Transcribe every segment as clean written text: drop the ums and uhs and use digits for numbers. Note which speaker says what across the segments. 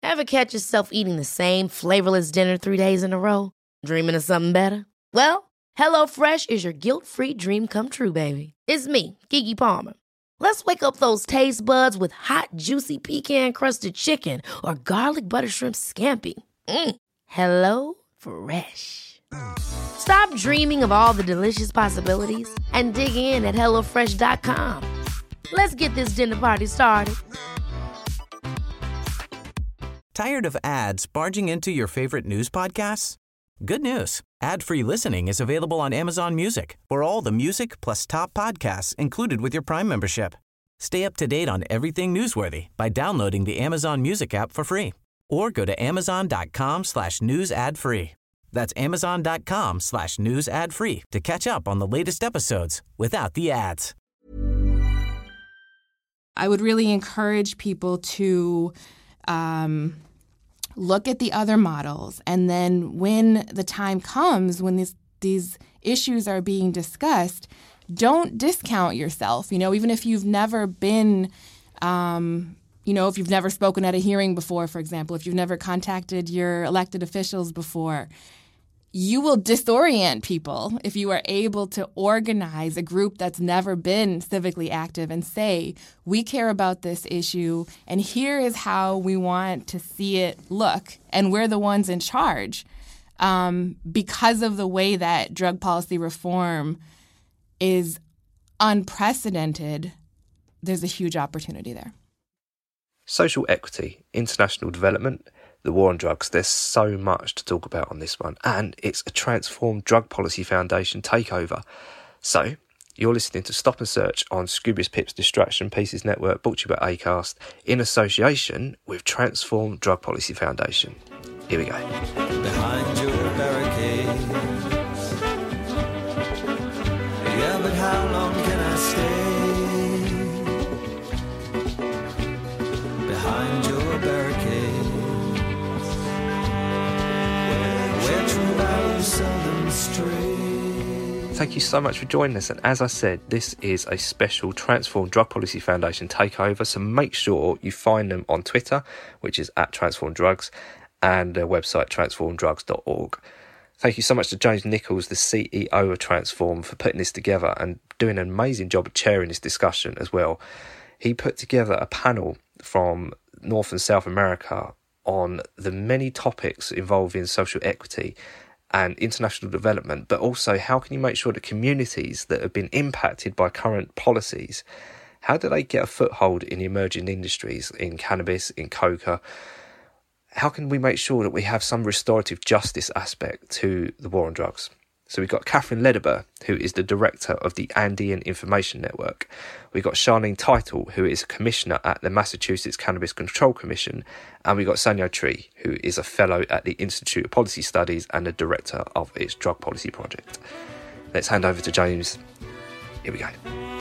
Speaker 1: Ever catch yourself eating the same flavorless dinner 3 days in a row? Dreaming of something better? Well, HelloFresh is your guilt-free dream come true, baby. It's me, Keke Palmer. Let's wake up those taste buds with hot, juicy pecan-crusted chicken or garlic butter shrimp scampi. Hello Fresh. Stop dreaming of all the delicious possibilities and dig in at HelloFresh.com. Let's get this dinner party started.
Speaker 2: Tired of ads barging into your favorite news podcasts? Good news. Ad-free listening is available on Amazon Music for all the music plus top podcasts included with your Prime membership. Stay up to date on everything newsworthy by downloading the Amazon Music app for free or go to amazon.com/news ad free. That's amazon.com/news ad free to catch up on the latest episodes without the ads.
Speaker 3: I would really encourage people to look at the other models, and then when the time comes, when these issues are being discussed, don't discount yourself. Even if you've never been, if you've never spoken at a hearing before, for example, if you've never contacted your elected officials before, you will disorient people if you are able to organize a group that's never been civically active and say, we care about this issue, and here is how we want to see it look, and we're the ones in charge. Because of the way that drug policy reform is unprecedented, there's a huge opportunity there.
Speaker 4: Social equity, international development, the war on drugs, there's so much to talk about on this one, and it's a Transform Drug Policy Foundation takeover. So, you're listening to Stop and Search on Scroobius Pip's Distraction Pieces Network, brought to you by Acast, in association with Transform Drug Policy Foundation. Here we go.
Speaker 5: Behind your barricades, yeah, but how long can I stay? Behind your barricades, where true values seldom stray.
Speaker 4: Thank you so much for joining us, and as I said, this is a special Transform Drug Policy Foundation takeover, so make sure you find them on Twitter, which is @TransformDrugs, and their website transformdrugs.org. Thank you so much to James Nichols, the CEO of Transform, for putting this together and doing an amazing job of chairing this discussion as well. He put together a panel from North and South America on the many topics involving social equity and international development, but also how can you make sure that communities that have been impacted by current policies, how do they get a foothold in emerging industries, in cannabis, in coca? How can we make sure that we have some restorative justice aspect to the war on drugs? So we've got Catherine Lederber, who is the director of the Andean Information Network. We've got Charlene Title, who is a commissioner at the Massachusetts Cannabis Control Commission. And we've got Sanyo Tree, who is a fellow at the Institute of Policy Studies and the director of its drug policy project. Let's hand over to James. Here we go.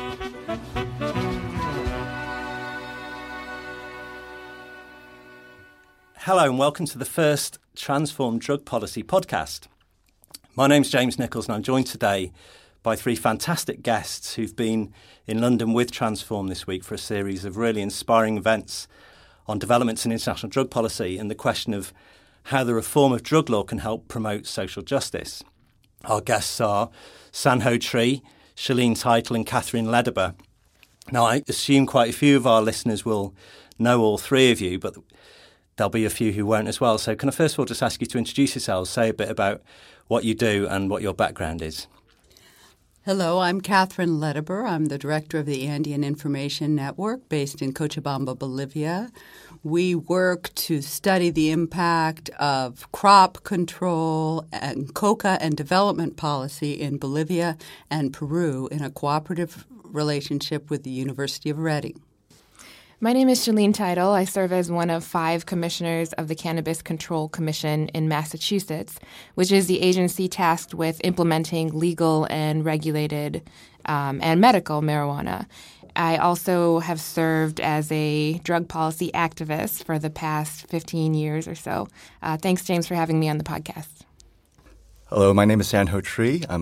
Speaker 6: Hello and welcome to the first Transform Drug Policy podcast. My name's James Nichols and I'm joined today by three fantastic guests who've been in London with Transform this week for a series of really inspiring events on developments in international drug policy and the question of how the reform of drug law can help promote social justice. Our guests are Sanyo Tree, Charlene Title and Catherine Lederber. Now, I assume quite a few of our listeners will know all three of you, but there'll be a few who won't as well. So can I first of all just ask you to introduce yourselves, say a bit about what you do and what your background is?
Speaker 7: Hello, I'm Catherine Lederber. I'm the director of the Andean Information Network based in Cochabamba, Bolivia. We work to study the impact of crop control and coca and development policy in Bolivia and Peru in a cooperative relationship with the University of Reading.
Speaker 3: My name is Charlene Title. I serve as one of 5 commissioners of the Cannabis Control Commission in Massachusetts, which is the agency tasked with implementing legal and regulated and medical marijuana. I also have served as a drug policy activist for the past 15 years or so. Thanks, James, for having me on the podcast.
Speaker 8: Hello, my name is Sanyo Tree. I'm a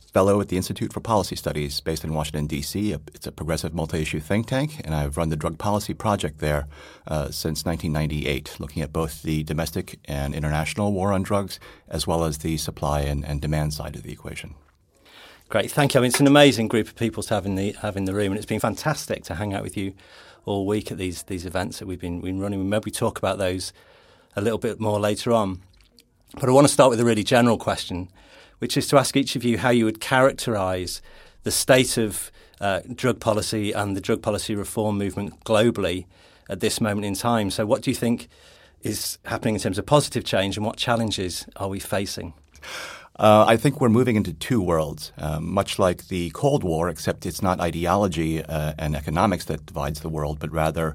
Speaker 8: fellow at the Institute for Policy Studies based in Washington, D.C. It's a progressive multi-issue think tank, and I've run the drug policy project there since 1998, looking at both the domestic and international war on drugs, as well as the supply and demand side of the equation.
Speaker 6: Great, thank you. I mean, it's an amazing group of people to have in the room, and it's been fantastic to hang out with you all week at these events that we've been running. We'll maybe talk about those a little bit more later on. But I want to start with a really general question, which is to ask each of you how you would characterise the state of drug policy and the drug policy reform movement globally at this moment in time. So what do you think is happening in terms of positive change, and what challenges are we facing?
Speaker 8: I think we're moving into two worlds, much like the Cold War, except it's not ideology and economics that divides the world, but rather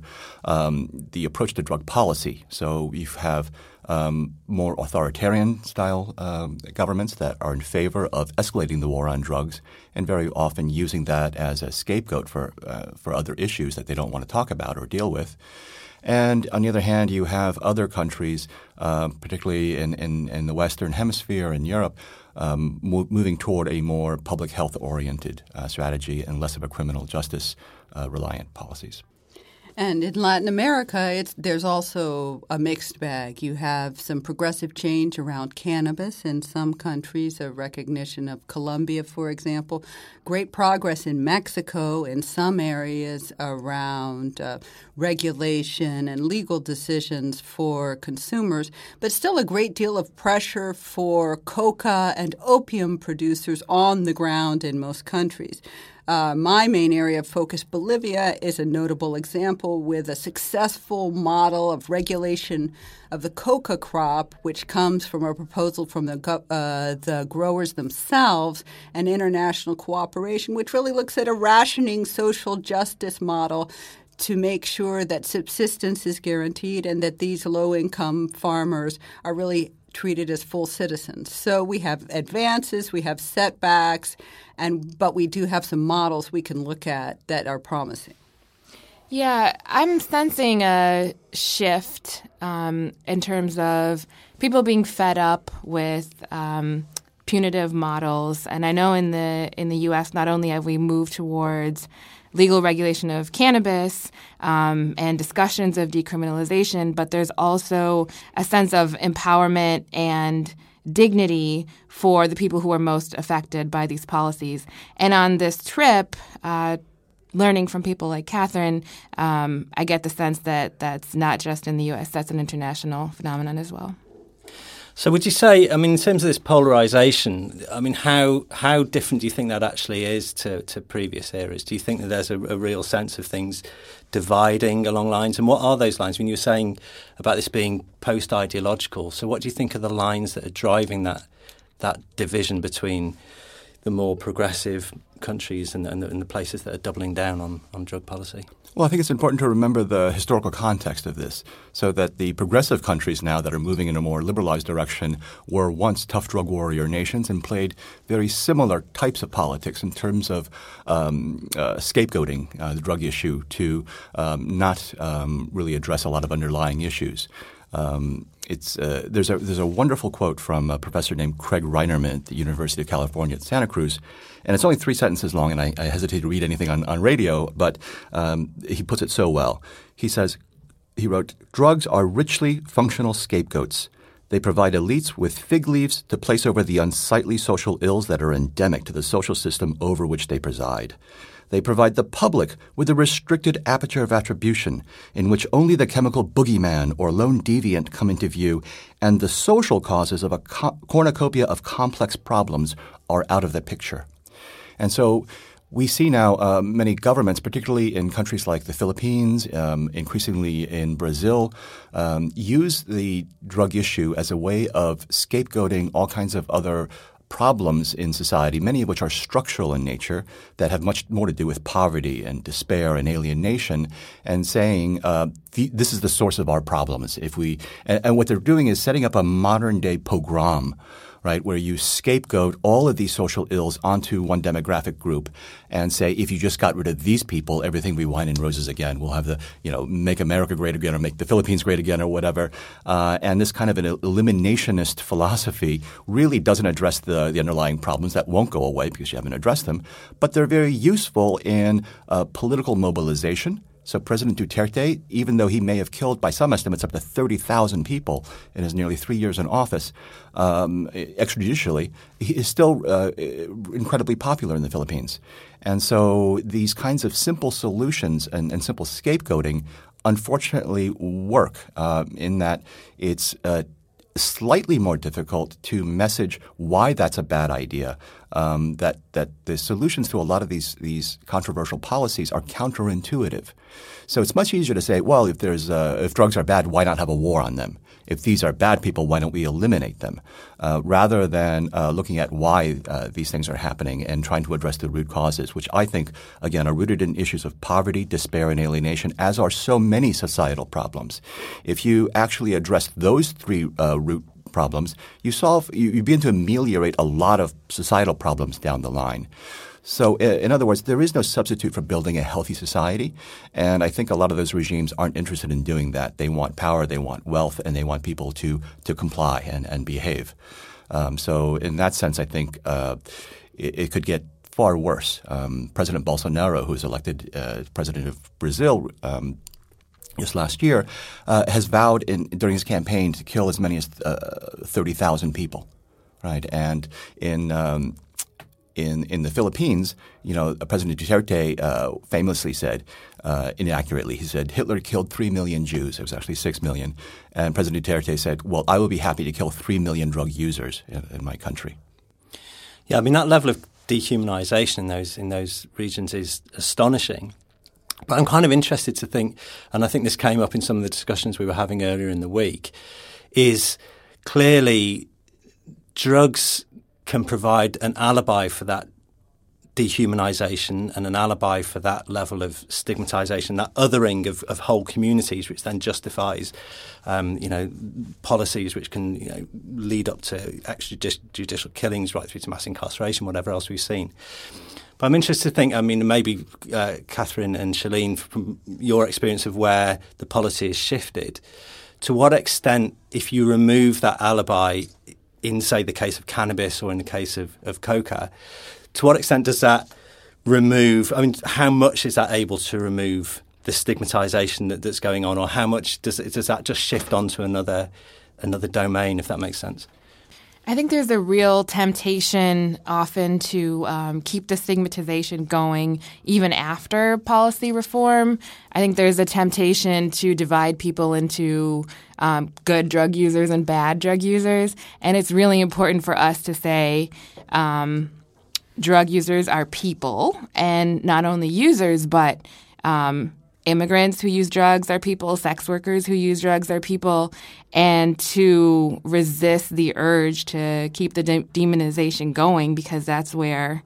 Speaker 8: the approach to drug policy. So you have more authoritarian-style governments that are in favor of escalating the war on drugs and very often using that as a scapegoat for other issues that they don't want to talk about or deal with. And on the other hand, you have other countries, particularly in the Western Hemisphere and Europe, moving toward a more public health-oriented strategy and less of a criminal justice-reliant policies.
Speaker 7: And in Latin America, there's also a mixed bag. You have some progressive change around cannabis in some countries, a recognition of Colombia, for example. Great progress in Mexico in some areas around regulation and legal decisions for consumers, but still a great deal of pressure for coca and opium producers on the ground in most countries. My main area of focus, Bolivia, is a notable example with a successful model of regulation of the coca crop, which comes from a proposal from the growers themselves and international cooperation, which really looks at a rationing social justice model to make sure that subsistence is guaranteed and that these low-income farmers are really treated as full citizens. So we have advances, we have setbacks, but we do have some models we can look at that are promising.
Speaker 3: Yeah, I'm sensing a shift in terms of people being fed up with punitive models. And I know in the U.S. not only have we moved towards legal regulation of cannabis and discussions of decriminalization, but there's also a sense of empowerment and dignity for the people who are most affected by these policies. And on this trip, learning from people like Catherine, I get the sense that that's not just in the U.S., that's an international phenomenon as well.
Speaker 6: So would you say, I mean, in terms of this polarisation, I mean, how different do you think that actually is to previous eras? Do you think that there's a real sense of things dividing along lines? And what are those lines? When you were saying about this being post-ideological, so what do you think are the lines that are driving that division between the more progressive countries and the places that are doubling down on drug policy?
Speaker 8: Well, I think it's important to remember the historical context of this, so that the progressive countries now that are moving in a more liberalized direction were once tough drug warrior nations and played very similar types of politics in terms of scapegoating the drug issue to not really address a lot of underlying issues. There's a wonderful quote from a professor named Craig Reinerman at the University of California at Santa Cruz, and it's only 3 sentences long, and I hesitate to read anything on radio, but he puts it so well. He wrote, "Drugs are richly functional scapegoats. They provide elites with fig leaves to place over the unsightly social ills that are endemic to the social system over which they preside. They provide the public with a restricted aperture of attribution in which only the chemical boogeyman or lone deviant come into view, and the social causes of a cornucopia of complex problems are out of the picture." And so we see now many governments, particularly in countries like the Philippines, increasingly in Brazil, use the drug issue as a way of scapegoating all kinds of other problems in society, many of which are structural in nature, that have much more to do with poverty and despair and alienation, and saying this is the source of our problems. And what they're doing is setting up a modern-day pogrom right, where you scapegoat all of these social ills onto one demographic group and say, if you just got rid of these people, everything will be wine and roses again. We'll have make America great again or make the Philippines great again or whatever. And this kind of an eliminationist philosophy really doesn't address the underlying problems that won't go away because you haven't addressed them. But they're very useful in political mobilization. So President Duterte, even though he may have killed, by some estimates, up to 30,000 people in his nearly 3 years in office, extrajudicially, he is still incredibly popular in the Philippines. And so these kinds of simple solutions and simple scapegoating unfortunately work in that it's slightly more difficult to message why that's a bad idea. That the solutions to a lot of these controversial policies are counterintuitive. So it's much easier to say, well, if drugs are bad, why not have a war on them? If these are bad people, why don't we eliminate them? Rather than looking at why these things are happening and trying to address the root causes, which I think, again, are rooted in issues of poverty, despair, and alienation, as are so many societal problems. If you actually address those three root problems, you begin to ameliorate a lot of societal problems down the line. So in other words, there is no substitute for building a healthy society. And I think a lot of those regimes aren't interested in doing that. They want power, they want wealth, and they want people to comply and behave. So in that sense, I think it could get far worse. President Bolsonaro, who was elected president of Brazil just last year, has vowed during his campaign to kill as many as 30,000 people, right? And in the Philippines, President Duterte famously said, inaccurately, he said, Hitler killed 3 million Jews. It was actually 6 million. And President Duterte said, well, I will be happy to kill 3 million drug users in my country.
Speaker 6: Yeah, I mean, that level of dehumanization in those regions is astonishing. But I'm kind of interested to think, and I think this came up in some of the discussions we were having earlier in the week, is clearly drugs can provide an alibi for that dehumanization and an alibi for that level of stigmatization, that othering of whole communities, which then justifies, policies which can lead up to extrajudicial killings right through to mass incarceration, whatever else we've seen. But I'm interested to think, maybe Catherine and Shalene, from your experience of where the policy has shifted, to what extent, if you remove that alibi in, say, the case of cannabis or in the case of coca, to what extent does that remove, how much is that able to remove the stigmatization that's going on, or how much does that just shift onto another domain, if that makes sense?
Speaker 3: I think there's a real temptation often to keep the stigmatization going even after policy reform. I think there's a temptation to divide people into good drug users and bad drug users. And it's really important for us to say drug users are people, and not only users, but immigrants who use drugs are people, sex workers who use drugs are people, and to resist the urge to keep the demonization going, because that's where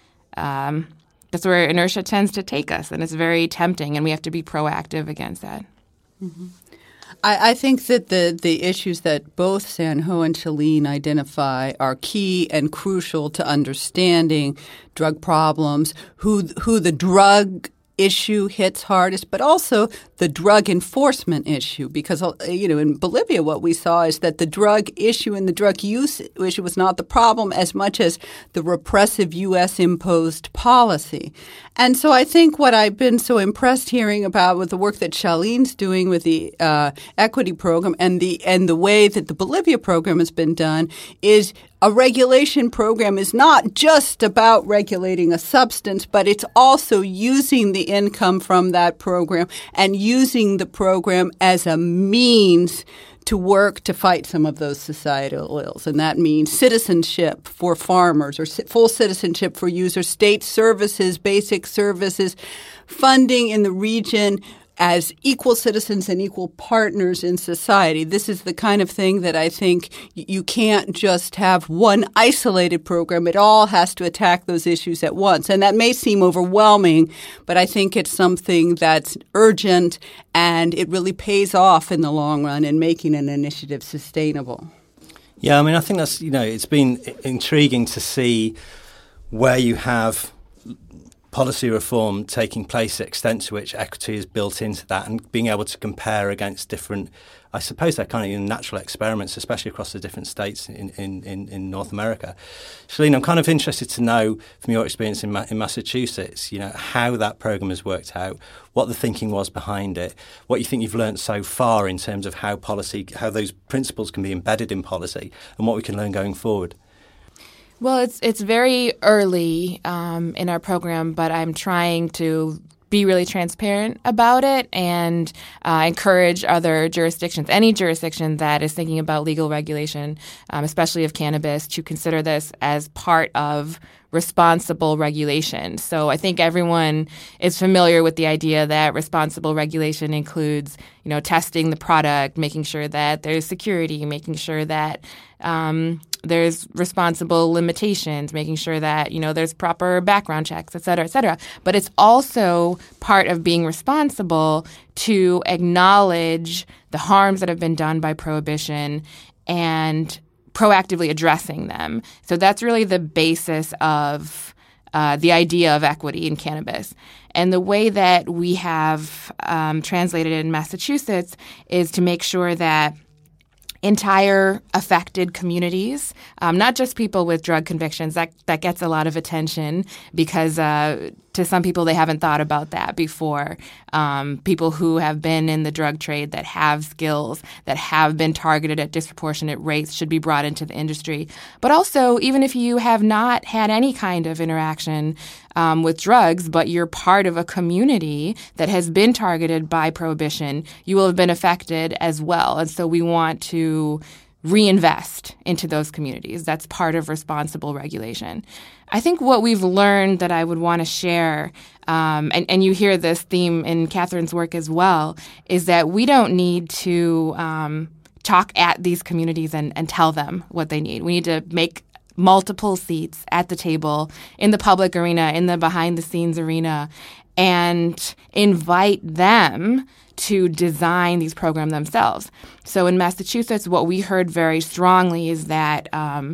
Speaker 3: inertia tends to take us, and it's very tempting, and we have to be proactive against that.
Speaker 7: Mm-hmm. I think that the issues that both San-Ho and Shalene identify are key and crucial to understanding drug problems, who the drug issue hits hardest, but also the drug enforcement issue. Because, in Bolivia, what we saw is that the drug issue and the drug use issue was not the problem as much as the repressive U.S. imposed policy. And so I think what I've been so impressed hearing about with the work that Shalene's doing with the equity program and the way that the Bolivia program has been done is a regulation program is not just about regulating a substance, but it's also using the income from that program and using the program as a means to work to fight some of those societal ills. And that means citizenship for farmers or full citizenship for users, state services, basic services, funding in the region as equal citizens and equal partners in society. This is the kind of thing that I think you can't just have one isolated program. It all has to attack those issues at once. And that may seem overwhelming, but I think it's something that's urgent and it really pays off in the long run in making an initiative sustainable.
Speaker 6: Yeah, I mean, I think that's, it's been intriguing to see where you have policy reform taking place, the extent to which equity is built into that, and being able to compare against different, I suppose they're kind of natural experiments, especially across the different states in North America. Shalene, I'm kind of interested to know from your experience in Massachusetts, how that program has worked out, what the thinking was behind it, what you think you've learned so far in terms of how those principles can be embedded in policy, and what we can learn going forward.
Speaker 3: Well, it's very early in our program, but I'm trying to be really transparent about it and encourage other jurisdictions, any jurisdiction that is thinking about legal regulation, especially of cannabis, to consider this as part of responsible regulation. So I think everyone is familiar with the idea that responsible regulation includes, testing the product, making sure that there's security, making sure that there's responsible limitations, making sure that, there's proper background checks, et cetera, et cetera. But it's also part of being responsible to acknowledge the harms that have been done by prohibition and proactively addressing them. So that's really the basis of the idea of equity in cannabis. And the way that we have translated it in Massachusetts is to make sure that entire affected communities, not just people with drug convictions. That gets a lot of attention because to some people, they haven't thought about that before. People who have been in the drug trade, that have skills, that have been targeted at disproportionate rates should be brought into the industry. But also, even if you have not had any kind of interaction with drugs, but you're part of a community that has been targeted by prohibition, you will have been affected as well. And so we want to reinvest into those communities. That's part of responsible regulation. I think what we've learned that I would want to share, and you hear this theme in Catherine's work as well, is that we don't need to talk at these communities and tell them what they need. We need to make multiple seats at the table in the public arena, in the behind-the-scenes arena, and invite them to design these programs themselves. So in Massachusetts, what we heard very strongly is that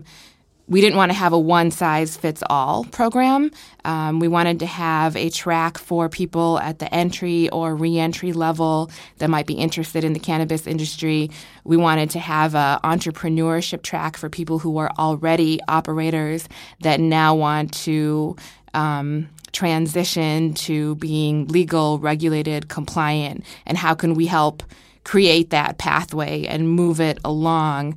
Speaker 3: we didn't want to have a one-size-fits-all program. We wanted to have a track for people at the entry or re-entry level that might be interested in the cannabis industry. We wanted to have an entrepreneurship track for people who are already operators that now want to transition to being legal, regulated, compliant, and how can we help create that pathway and move it along.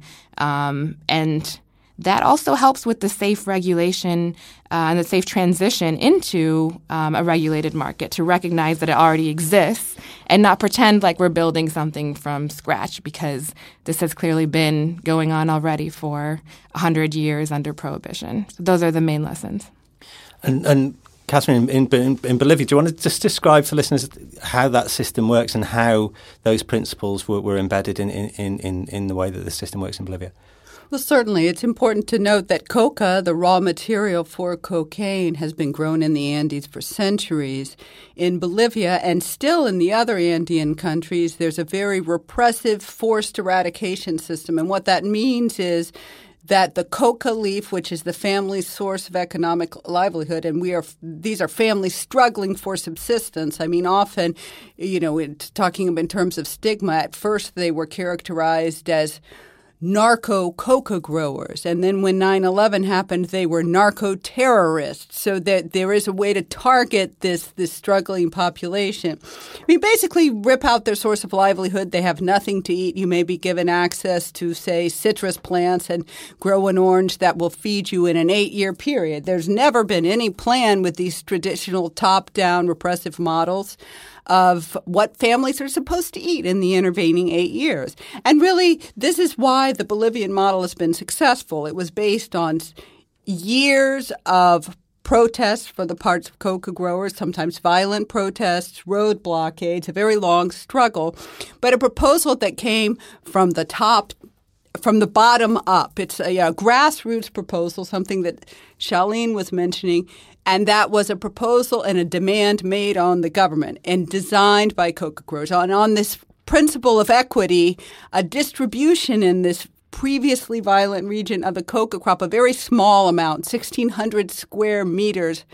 Speaker 3: And that also helps with the safe regulation and the safe transition into a regulated market, to recognize that it already exists and not pretend like we're building something from scratch, because this has clearly been going on already for 100 years under prohibition. So those are the main lessons. And
Speaker 6: Catherine, in Bolivia, do you want to just describe for listeners how that system works and how those principles were embedded in the way that the system works in Bolivia?
Speaker 7: Well, certainly. It's important to note that coca, the raw material for cocaine, has been grown in the Andes for centuries. In Bolivia and still in the other Andean countries, there's a very repressive forced eradication system. And what that means is that the coca leaf, which is the family's source of economic livelihood, and these are families struggling for subsistence. I mean, often, talking in terms of stigma, at first they were characterized as narco-coca growers. And then when 9/11 happened, they were narco-terrorists. So that there is a way to target this struggling population. I mean, basically rip out their source of livelihood. They have nothing to eat. You may be given access to, say, citrus plants and grow an orange that will feed you in an 8-year period. There's never been any plan with these traditional top-down repressive models of what families are supposed to eat in the intervening 8 years. And really, this is why the Bolivian model has been successful. It was based on years of protests for the parts of coca growers, sometimes violent protests, road blockades, a very long struggle, but a proposal that came from the bottom up. It's a grassroots proposal, something that Shalene was mentioning. And that was a proposal and a demand made on the government and designed by coca growers. And on this principle of equity, a distribution in this previously violent region of the coca crop, a very small amount, 1,600 square meters,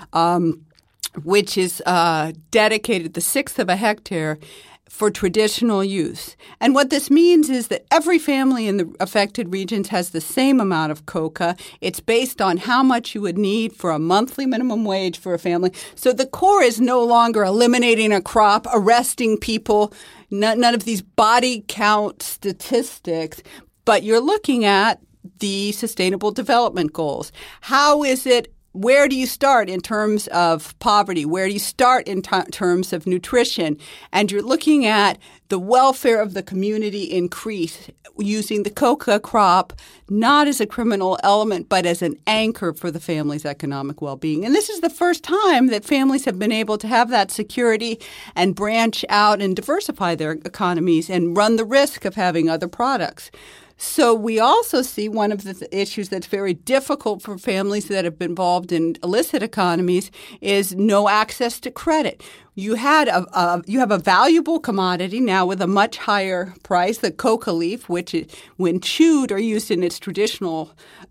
Speaker 7: which is dedicated, the sixth of a hectare, for traditional use. And what this means is that every family in the affected regions has the same amount of coca. It's based on how much you would need for a monthly minimum wage for a family. So the core is no longer eliminating a crop, arresting people, none of these body count statistics, but you're looking at the Sustainable Development Goals. How is it? Where do you start in terms of poverty? Where do you start in terms of nutrition? And you're looking at the welfare of the community increase using the coca crop not as a criminal element but as an anchor for the family's economic well-being. And this is the first time that families have been able to have that security and branch out and diversify their economies and run the risk of having other products. So we also see one of the issues that's very difficult for families that have been involved in illicit economies is no access to credit. You have a valuable commodity now with a much higher price, the coca leaf, which when chewed or used in its traditional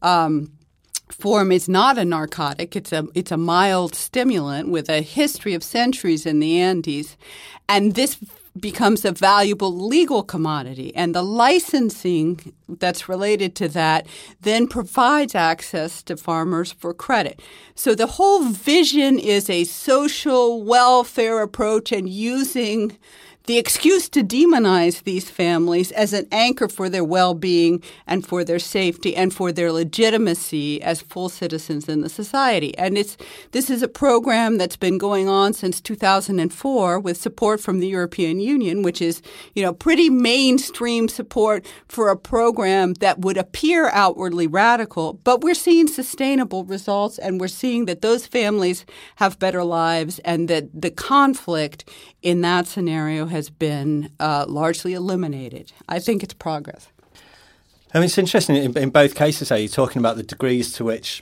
Speaker 7: form is not a narcotic. It's a mild stimulant with a history of centuries in the Andes, and this becomes a valuable legal commodity. And the licensing that's related to that then provides access to farmers for credit. So the whole vision is a social welfare approach and using the excuse to demonize these families as an anchor for their well-being and for their safety and for their legitimacy as full citizens in the society. And this is a program that's been going on since 2004 with support from the European Union, which is, pretty mainstream support for a program that would appear outwardly radical. But we're seeing sustainable results, and we're seeing that those families have better lives and that the conflict in that scenario has been largely eliminated. I think it's progress.
Speaker 6: I mean, it's interesting in both cases. You're talking about the degrees to which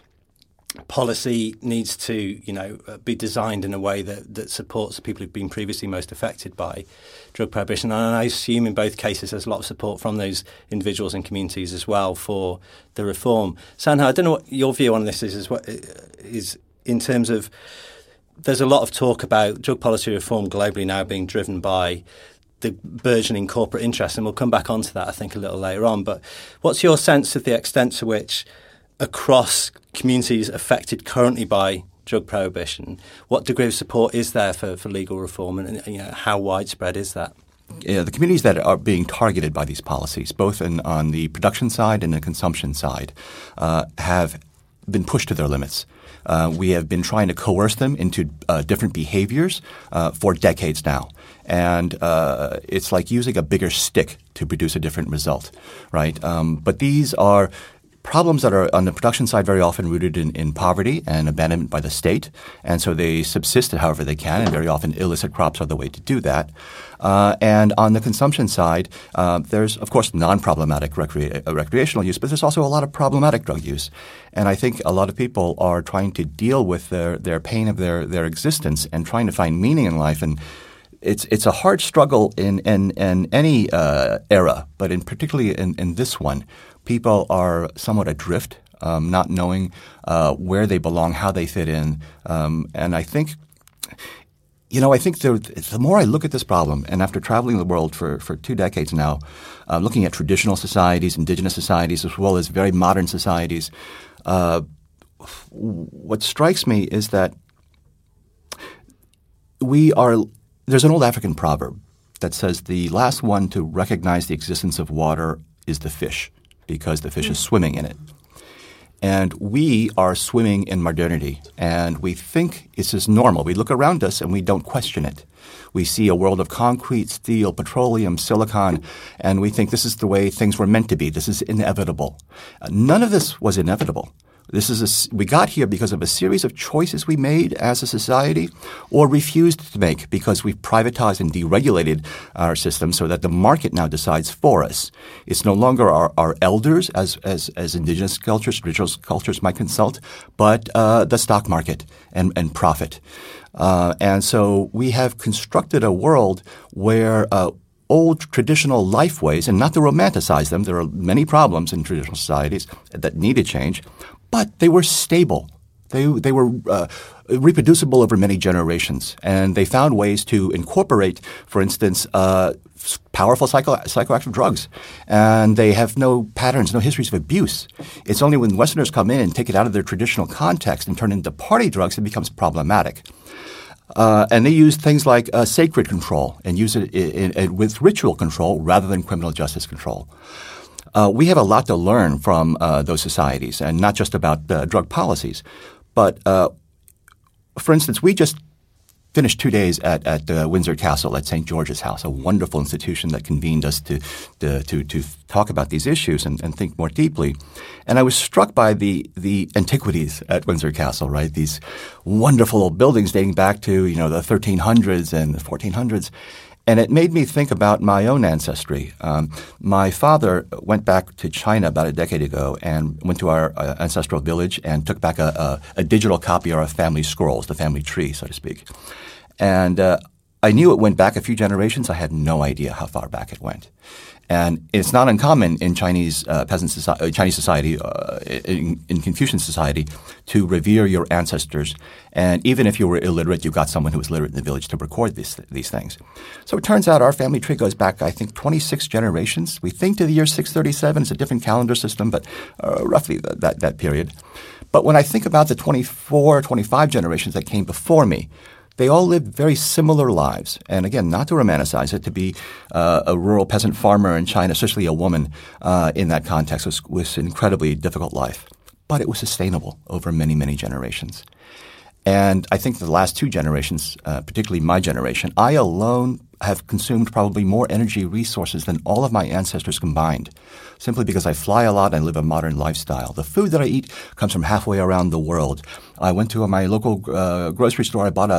Speaker 6: policy needs to, be designed in a way that supports the people who've been previously most affected by drug prohibition. And I assume in both cases there's a lot of support from those individuals and communities as well for the reform. Sanha, I don't know what your view on this is in terms of. There's a lot of talk about drug policy reform globally now being driven by the burgeoning corporate interest, and we'll come back onto that, I think, a little later on. But what's your sense of the extent to which, across communities affected currently by drug prohibition, what degree of support is there for legal reform, and how widespread is that?
Speaker 8: The communities that are being targeted by these policies, both on the production side and the consumption side, have been pushed to their limits. We have been trying to coerce them into different behaviors for decades now. And it's like using a bigger stick to produce a different result, right? But these are problems that are on the production side very often rooted in poverty and abandonment by the state. And so they subsist however they can, and very often illicit crops are the way to do that. And on the consumption side, there's, of course, non-problematic recreational use, but there's also a lot of problematic drug use. And I think a lot of people are trying to deal with their pain of their existence and trying to find meaning in life. And it's a hard struggle in any era, but particularly in this one. People are somewhat adrift, not knowing where they belong, how they fit in. And I think the more I look at this problem, and after traveling the world for 2 decades now, looking at traditional societies, indigenous societies, as well as very modern societies, what strikes me is that there's an old African proverb that says the last one to recognize the existence of water is the fish, because the fish is swimming in it. And we are swimming in modernity, and we think it's just normal. We look around us and we don't question it. We see a world of concrete, steel, petroleum, silicon, and we think this is the way things were meant to be. This is inevitable. None of this was inevitable. We got here because of a series of choices we made as a society or refused to make because we've privatized and deregulated our system so that the market now decides for us. It's no longer our elders as indigenous cultures, traditional cultures might consult, but the stock market and profit. And so we have constructed a world where old traditional life ways, and not to romanticize them. There are many problems in traditional societies that needed change, but they were stable. They were reproducible over many generations, and they found ways to incorporate, for instance, powerful psychoactive drugs. And they have no patterns, no histories of abuse. It's only when Westerners come in and take it out of their traditional context and turn it into party drugs it becomes problematic. And they use things like sacred control and use it with ritual control rather than criminal justice control. We have a lot to learn from those societies, and not just about drug policies. But, for instance, we just finished 2 days at Windsor Castle at St. George's House, a wonderful institution that convened us to talk about these issues and think more deeply. And I was struck by the antiquities at Windsor Castle, right? These wonderful old buildings dating back to, the 1300s and the 1400s. And it made me think about my own ancestry. My father went back to China about a decade ago and went to our ancestral village and took back a digital copy of our family scrolls, the family tree, so to speak. And I knew it went back a few generations. I had no idea how far back it went. And it's not uncommon in Chinese Chinese society, in Confucian society, to revere your ancestors. And even if you were illiterate, you got someone who was literate in the village to record these things. So it turns out our family tree goes back, I think, 26 generations. We think to the year 637. It's a different calendar system, but roughly that period. But when I think about the 24, 25 generations that came before me, they all lived very similar lives. And again, not to romanticize it, to be a rural peasant farmer in China, especially a woman in that context, was an incredibly difficult life. But it was sustainable over many, many generations. And I think the last two generations, particularly my generation, I alone have consumed probably more energy resources than all of my ancestors combined, simply because I fly a lot and live a modern lifestyle. The food that I eat comes from halfway around the world. I went to my local grocery store. I bought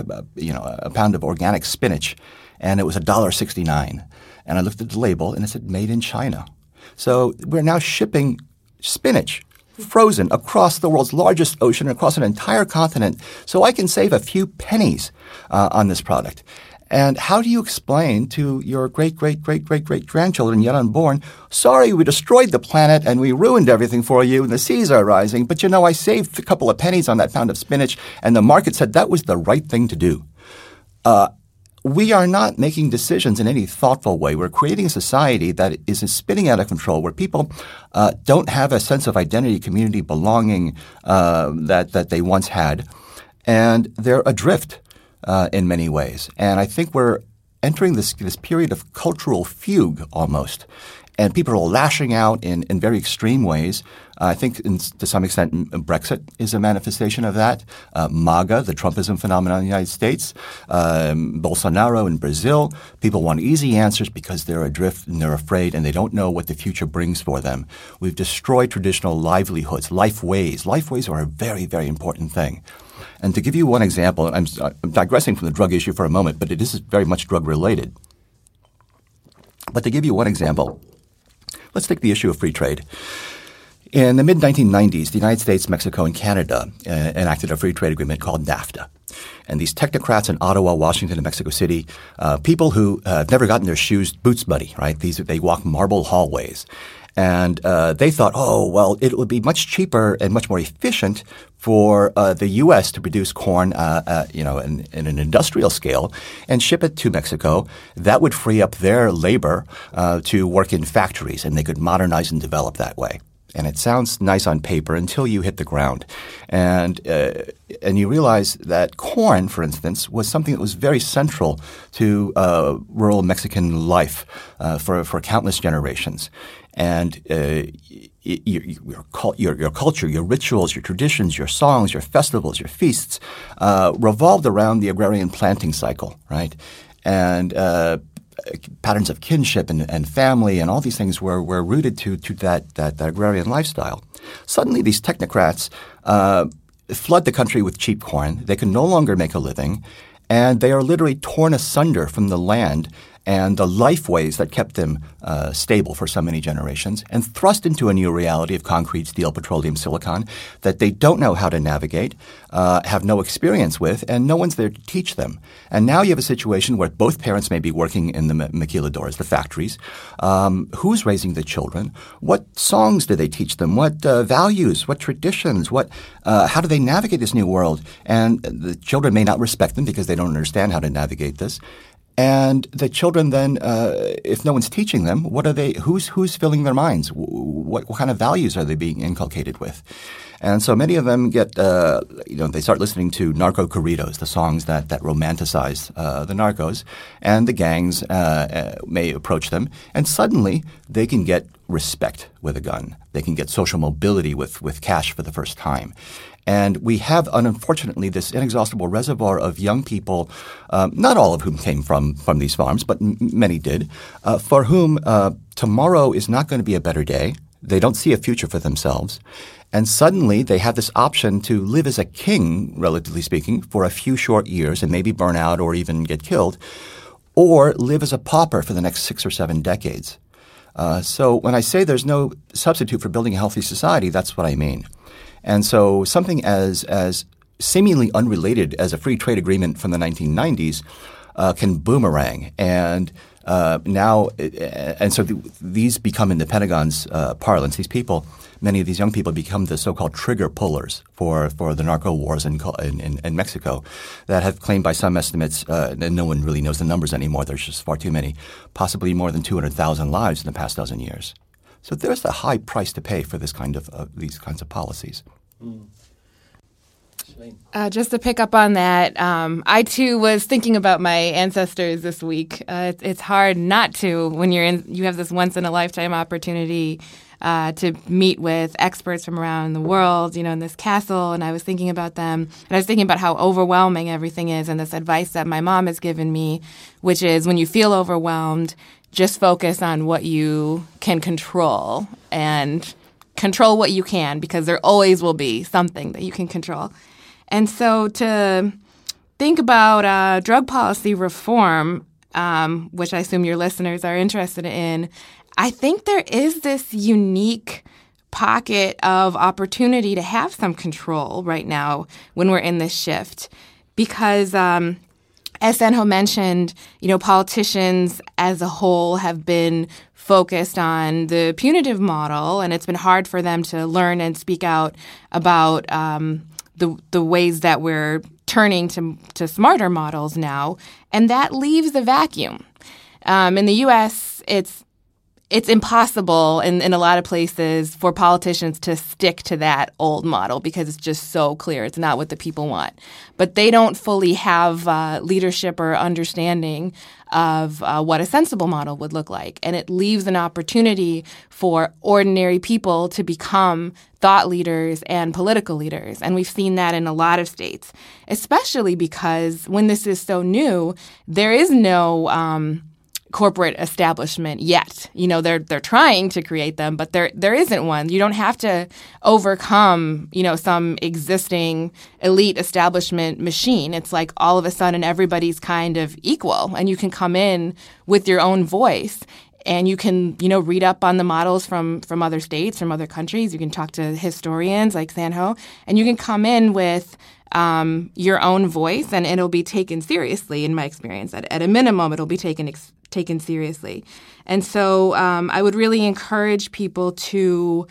Speaker 8: a pound of organic spinach, and it was $1.69. And I looked at the label, and it said "Made in China." So we're now shipping spinach frozen across the world's largest ocean, across an entire continent, so I can save a few pennies on this product. And how do you explain to your great-great-great-great-great-grandchildren yet unborn, sorry, we destroyed the planet and we ruined everything for you and the seas are rising, but I saved a couple of pennies on that pound of spinach and the market said that was the right thing to do. We are not making decisions in any thoughtful way. We're creating a society that is spinning out of control, where people don't have a sense of identity, community, belonging that they once had, and they're adrift in many ways. And I think we're entering this period of cultural fugue almost. And people are lashing out in very extreme ways. I think to some extent Brexit is a manifestation of that. MAGA, the Trumpism phenomenon in the United States. Bolsonaro in Brazil. People want easy answers because they're adrift and they're afraid and they don't know what the future brings for them. We've destroyed traditional livelihoods, life ways. Life ways are a very, very important thing. And to give you one example, I'm digressing from the drug issue for a moment, but it is very much drug related. But to give you one example, let's take the issue of free trade. In the mid-1990s, the United States, Mexico, and Canada enacted a free trade agreement called NAFTA. And these technocrats in Ottawa, Washington, and Mexico City, people who have never gotten their shoes boots muddy, right? They walk marble hallways. And they thought, it would be much cheaper and much more efficient for the U.S. to produce corn, in an industrial scale and ship it to Mexico. That would free up their labor to work in factories, and they could modernize and develop that way. And it sounds nice on paper until you hit the ground. And you realize that corn, for instance, was something that was very central to rural Mexican life for countless generations. And your culture, your rituals, your traditions, your songs, your festivals, your feasts revolved around the agrarian planting cycle, right? And patterns of kinship and family and all these things were rooted to that agrarian lifestyle. Suddenly, these technocrats flood the country with cheap corn. They can no longer make a living, and they are literally torn asunder from the land and the life ways that kept them stable for so many generations, and thrust into a new reality of concrete, steel, petroleum, silicon that they don't know how to navigate, have no experience with, and no one's there to teach them. And now you have a situation where both parents may be working in the maquiladoras, the factories. Who's raising the children? What songs do they teach them? What values? What traditions? How do they navigate this new world? And the children may not respect them because they don't understand how to navigate this. And the children then, if no one's teaching them, what are they? Who's filling their minds? What kind of values are they being inculcated with? And so many of them get, they start listening to narco corridos, the songs that romanticize the narcos, and the gangs may approach them, and suddenly they can get respect with a gun. They can get social mobility with cash for the first time. And we have, unfortunately, this inexhaustible reservoir of young people, not all of whom came from these farms, but many did, for whom tomorrow is not going to be a better day. They don't see a future for themselves. And suddenly they have this option to live as a king, relatively speaking, for a few short years and maybe burn out or even get killed, or live as a pauper for the next 6 or 7 decades. So when I say there's no substitute for building a healthy society, that's what I mean. And so something as seemingly unrelated as a free trade agreement from the 1990s can boomerang. And these become, in the Pentagon's parlance, these people, many of these young people become the so-called trigger pullers for the narco wars in Mexico that have claimed by some estimates, and no one really knows the numbers anymore, there's just far too many, possibly more than 200,000 lives in the past dozen years. So there's a high price to pay for these kinds of policies.
Speaker 3: Just to pick up on that, I too was thinking about my ancestors this week. It's hard not to when you have this once in a lifetime opportunity to meet with experts from around the world, in this castle. And I was thinking about them, and I was thinking about how overwhelming everything is, and this advice that my mom has given me, which is when you feel overwhelmed, just focus on what you can control and control what you can, because there always will be something that you can control. And so to think about drug policy reform, which I assume your listeners are interested in, I think there is this unique pocket of opportunity to have some control right now when we're in this shift. Because as Sanho mentioned, politicians as a whole have been focused on the punitive model, and it's been hard for them to learn and speak out about the ways that we're turning to smarter models now, and that leaves a vacuum. In the U.S., it's impossible in a lot of places for politicians to stick to that old model because it's just so clear. It's not what the people want. But they don't fully have leadership or understanding of what a sensible model would look like. And it leaves an opportunity for ordinary people to become thought leaders and political leaders. And we've seen that in a lot of states, especially because when this is so new, there is no corporate establishment yet. They're trying to create them, but there isn't one. You don't have to overcome, some existing elite establishment machine. It's like all of a sudden everybody's kind of equal, and you can come in with your own voice, and you can, read up on the models from other states, from other countries. You can talk to historians like Sanho, and you can come in with your own voice, and it'll be taken seriously. In my experience, at a minimum, it'll be taken seriously. And so I would really encourage people to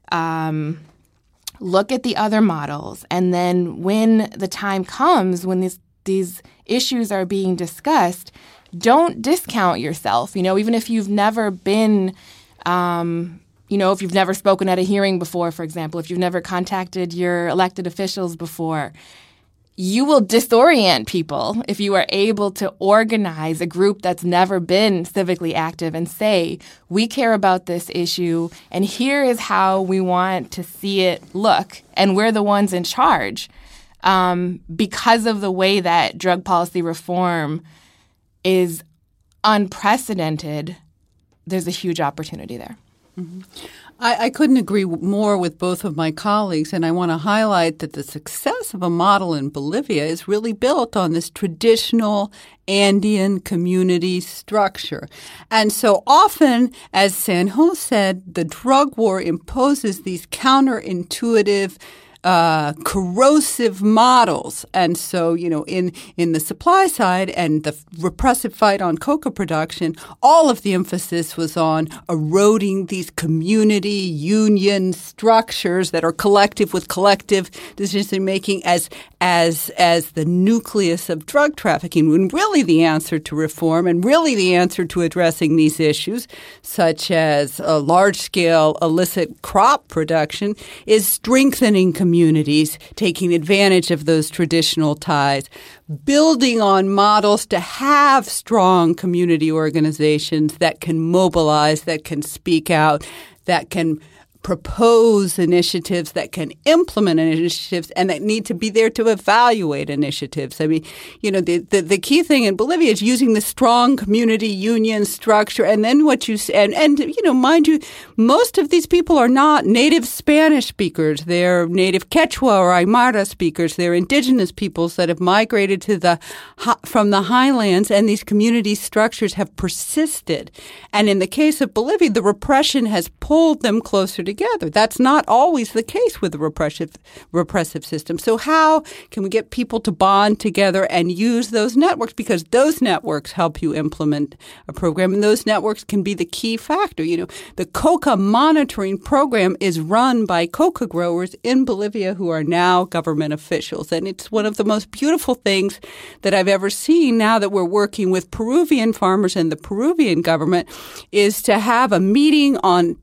Speaker 3: look at the other models, and then when the time comes, when these issues are being discussed, don't discount yourself. Even if you've never been if you've never spoken at a hearing before, for example, if you've never contacted your elected officials before, you will disorient people if you are able to organize a group that's never been civically active and say, we care about this issue, and here is how we want to see it look, and we're the ones in charge. Because of the way that drug policy reform is unprecedented, there's a huge opportunity there.
Speaker 7: Mm-hmm. I couldn't agree more with both of my colleagues, and I want to highlight that the success of a model in Bolivia is really built on this traditional Andean community structure. And so often, as Sanjo said, the drug war imposes these counterintuitive corrosive models. And so, in the supply side and the repressive fight on coca production, all of the emphasis was on eroding these community union structures that are collective with collective decision making as the nucleus of drug trafficking, when really the answer to reform and really the answer to addressing these issues, such as large-scale illicit crop production, is strengthening communities, taking advantage of those traditional ties, building on models to have strong community organizations that can mobilize, that can speak out, that can propose initiatives, that can implement initiatives, and that need to be there to evaluate initiatives. I mean, the key thing in Bolivia is using the strong community union structure. And then what you say, and mind you, most of these people are not native Spanish speakers. They're native Quechua or Aymara speakers. They're indigenous peoples that have migrated from the highlands, and these community structures have persisted. And in the case of Bolivia, the repression has pulled them closer together. That's not always the case with the repressive system. So how can we get people to bond together and use those networks? Because those networks help you implement a program, and those networks can be the key factor. The coca monitoring program is run by coca growers in Bolivia who are now government officials. And it's one of the most beautiful things that I've ever seen now that we're working with Peruvian farmers and the Peruvian government, is to have a meeting on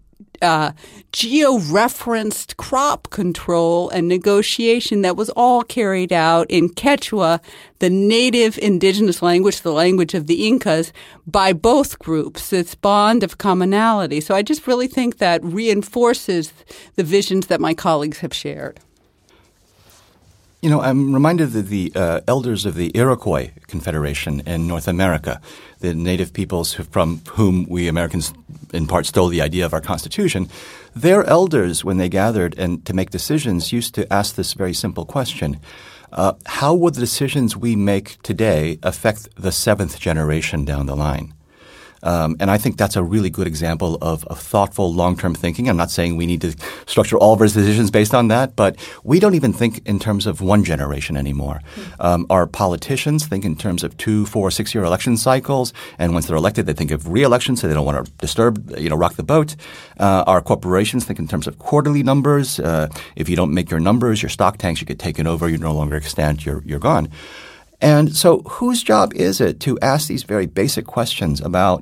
Speaker 7: geo-referenced crop control and negotiation that was all carried out in Quechua, the native indigenous language, the language of the Incas, by both groups. It's bond of commonality. So I just really think that reinforces the visions that my colleagues have shared.
Speaker 8: I'm reminded of the elders of the Iroquois Confederation in North America, the native peoples from whom we Americans in part stole the idea of our Constitution. Their elders, when they gathered and to make decisions, used to ask this very simple question. How will the decisions we make today affect the seventh generation down the line? And I think that's a really good example of thoughtful long-term thinking. I'm not saying we need to structure all of our decisions based on that, but we don't even think in terms of one generation anymore. Our politicians think in terms of 2, 4, 6-year election cycles, and once they're elected, they think of re-election, so they don't want to rock the boat. Our corporations think in terms of quarterly numbers. If you don't make your numbers, your stock tanks, you get taken over, you're no longer extant, you're gone. And so whose job is it to ask these very basic questions about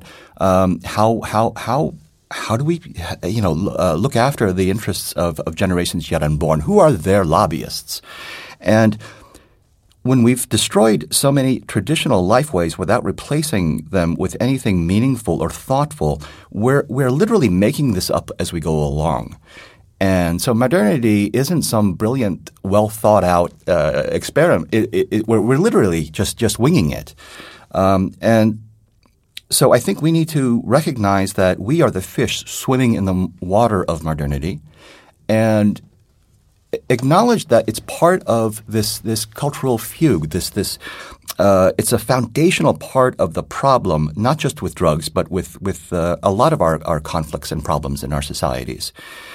Speaker 8: how do we look after the interests of generations yet unborn? Who are their lobbyists? And when we've destroyed so many traditional lifeways without replacing them with anything meaningful or thoughtful, we're literally making this up as we go along. And so modernity isn't some brilliant, well-thought-out experiment. We're literally just winging it. And so I think we need to recognize that we are the fish swimming in the water of modernity and acknowledge that it's part of this cultural fugue, it's a foundational part of the problem, not just with drugs, but with a lot of our conflicts and problems in our societies.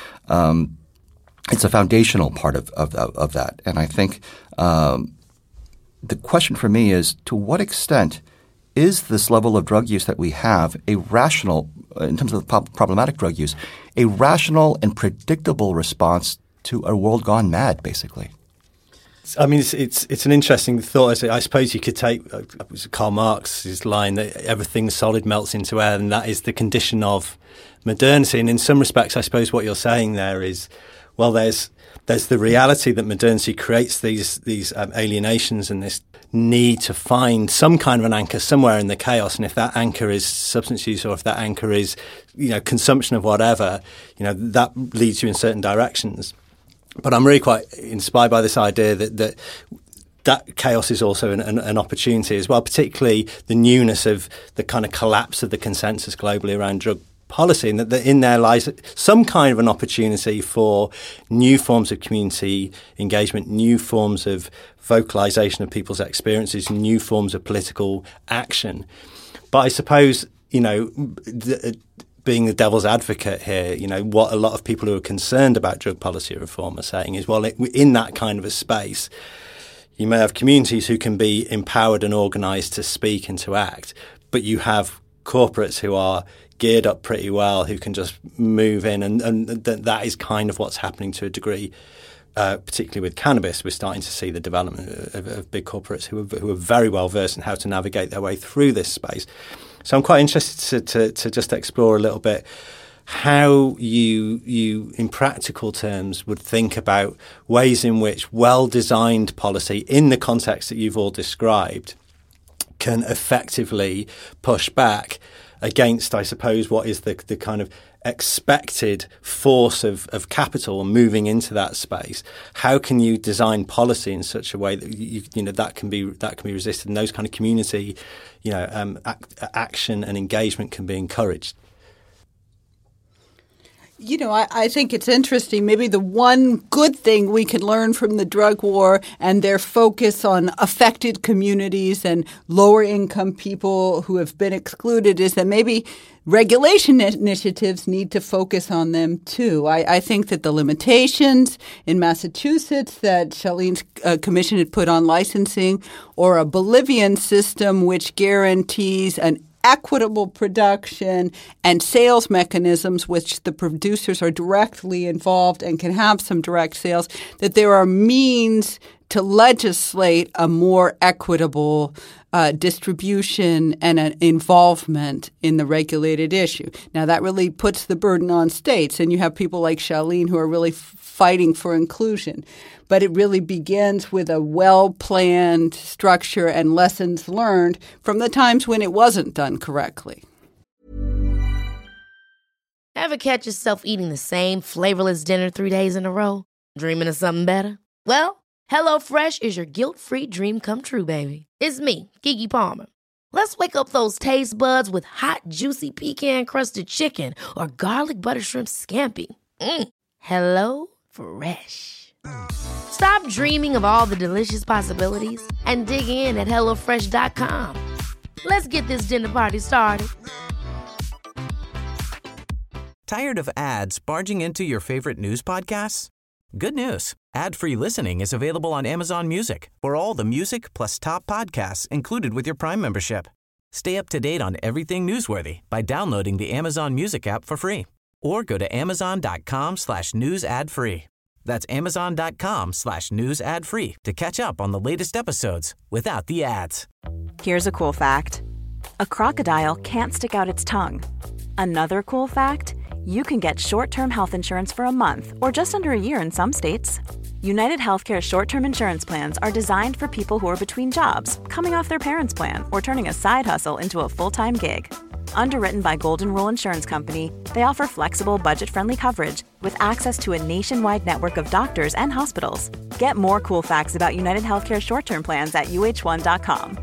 Speaker 8: It's a foundational part of that. And I think the question for me is, to what extent is this level of drug use that we have a rational, in terms of problematic drug use, a rational and predictable response to a world gone mad, basically?
Speaker 6: I mean, it's an interesting thought. I suppose you could take Karl Marx's line that everything solid melts into air, and that is the condition of modernity. And in some respects, I suppose what you're saying there is, well, there's the reality that modernity creates these alienations and this need to find some kind of an anchor somewhere in the chaos. And if that anchor is substance use, or if that anchor is, consumption of whatever, that leads you in certain directions. But I'm really quite inspired by this idea that chaos is also an opportunity as well, particularly the newness of the kind of collapse of the consensus globally around drug policy, and that in there lies some kind of an opportunity for new forms of community engagement, new forms of vocalization of people's experiences, new forms of political action. But I suppose, being the devil's advocate here, what a lot of people who are concerned about drug policy reform are saying is, well, in that kind of a space, you may have communities who can be empowered and organised to speak and to act, but you have corporates who are geared up pretty well, who can just move in, and that is kind of what's happening to a degree, particularly with cannabis. We're starting to see the development of big corporates who are very well versed in how to navigate their way through this space. So I'm quite interested to just explore a little bit how you in practical terms would think about ways in which well-designed policy in the context that you've all described can effectively push back against, I suppose, what is the kind of expected force of capital moving into that space. How can you design policy in such a way that that can be resisted, and those kind of community, action and engagement can be encouraged?
Speaker 7: I think it's interesting. Maybe the one good thing we can learn from the drug war and their focus on affected communities and lower income people who have been excluded is that maybe regulation initiatives need to focus on them too. I think that the limitations in Massachusetts that Shalene's commission had put on licensing, or a Bolivian system which guarantees an equitable production and sales mechanisms, which the producers are directly involved and can have some direct sales, that there are means to legislate a more equitable distribution and an involvement in the regulated issue. Now, that really puts the burden on states, and you have people like Shalene who are really fighting for inclusion. But it really begins with a well-planned structure and lessons learned from the times when it wasn't done correctly.
Speaker 1: Ever catch yourself eating the same flavorless dinner 3 days in a row? Dreaming of something better? Well, HelloFresh is your guilt-free dream come true, baby. It's me, Keke Palmer. Let's wake up those taste buds with hot, juicy pecan-crusted chicken or garlic butter shrimp scampi. HelloFresh. Stop dreaming of all the delicious possibilities and dig in at HelloFresh.com. Let's get this dinner party started.
Speaker 2: Tired of ads barging into your favorite news podcasts? Good news. Ad-free listening is available on Amazon Music for all the music plus top podcasts included with your Prime membership. Stay up to date on everything newsworthy by downloading the Amazon Music app for free, or go to amazon.com/news ad free. That's amazon.com/news ad free to catch up on the latest episodes without the ads.
Speaker 9: Here's a cool fact. A crocodile can't stick out its tongue. Another cool fact, you can get short-term health insurance for a month or just under a year in some states. United Healthcare short-term insurance plans are designed for people who are between jobs, coming off their parents' plan, or turning a side hustle into a full-time gig. Underwritten by Golden Rule Insurance Company, they offer flexible, budget-friendly coverage with access to a nationwide network of doctors and hospitals. Get more cool facts about United Healthcare short-term plans at uh1.com.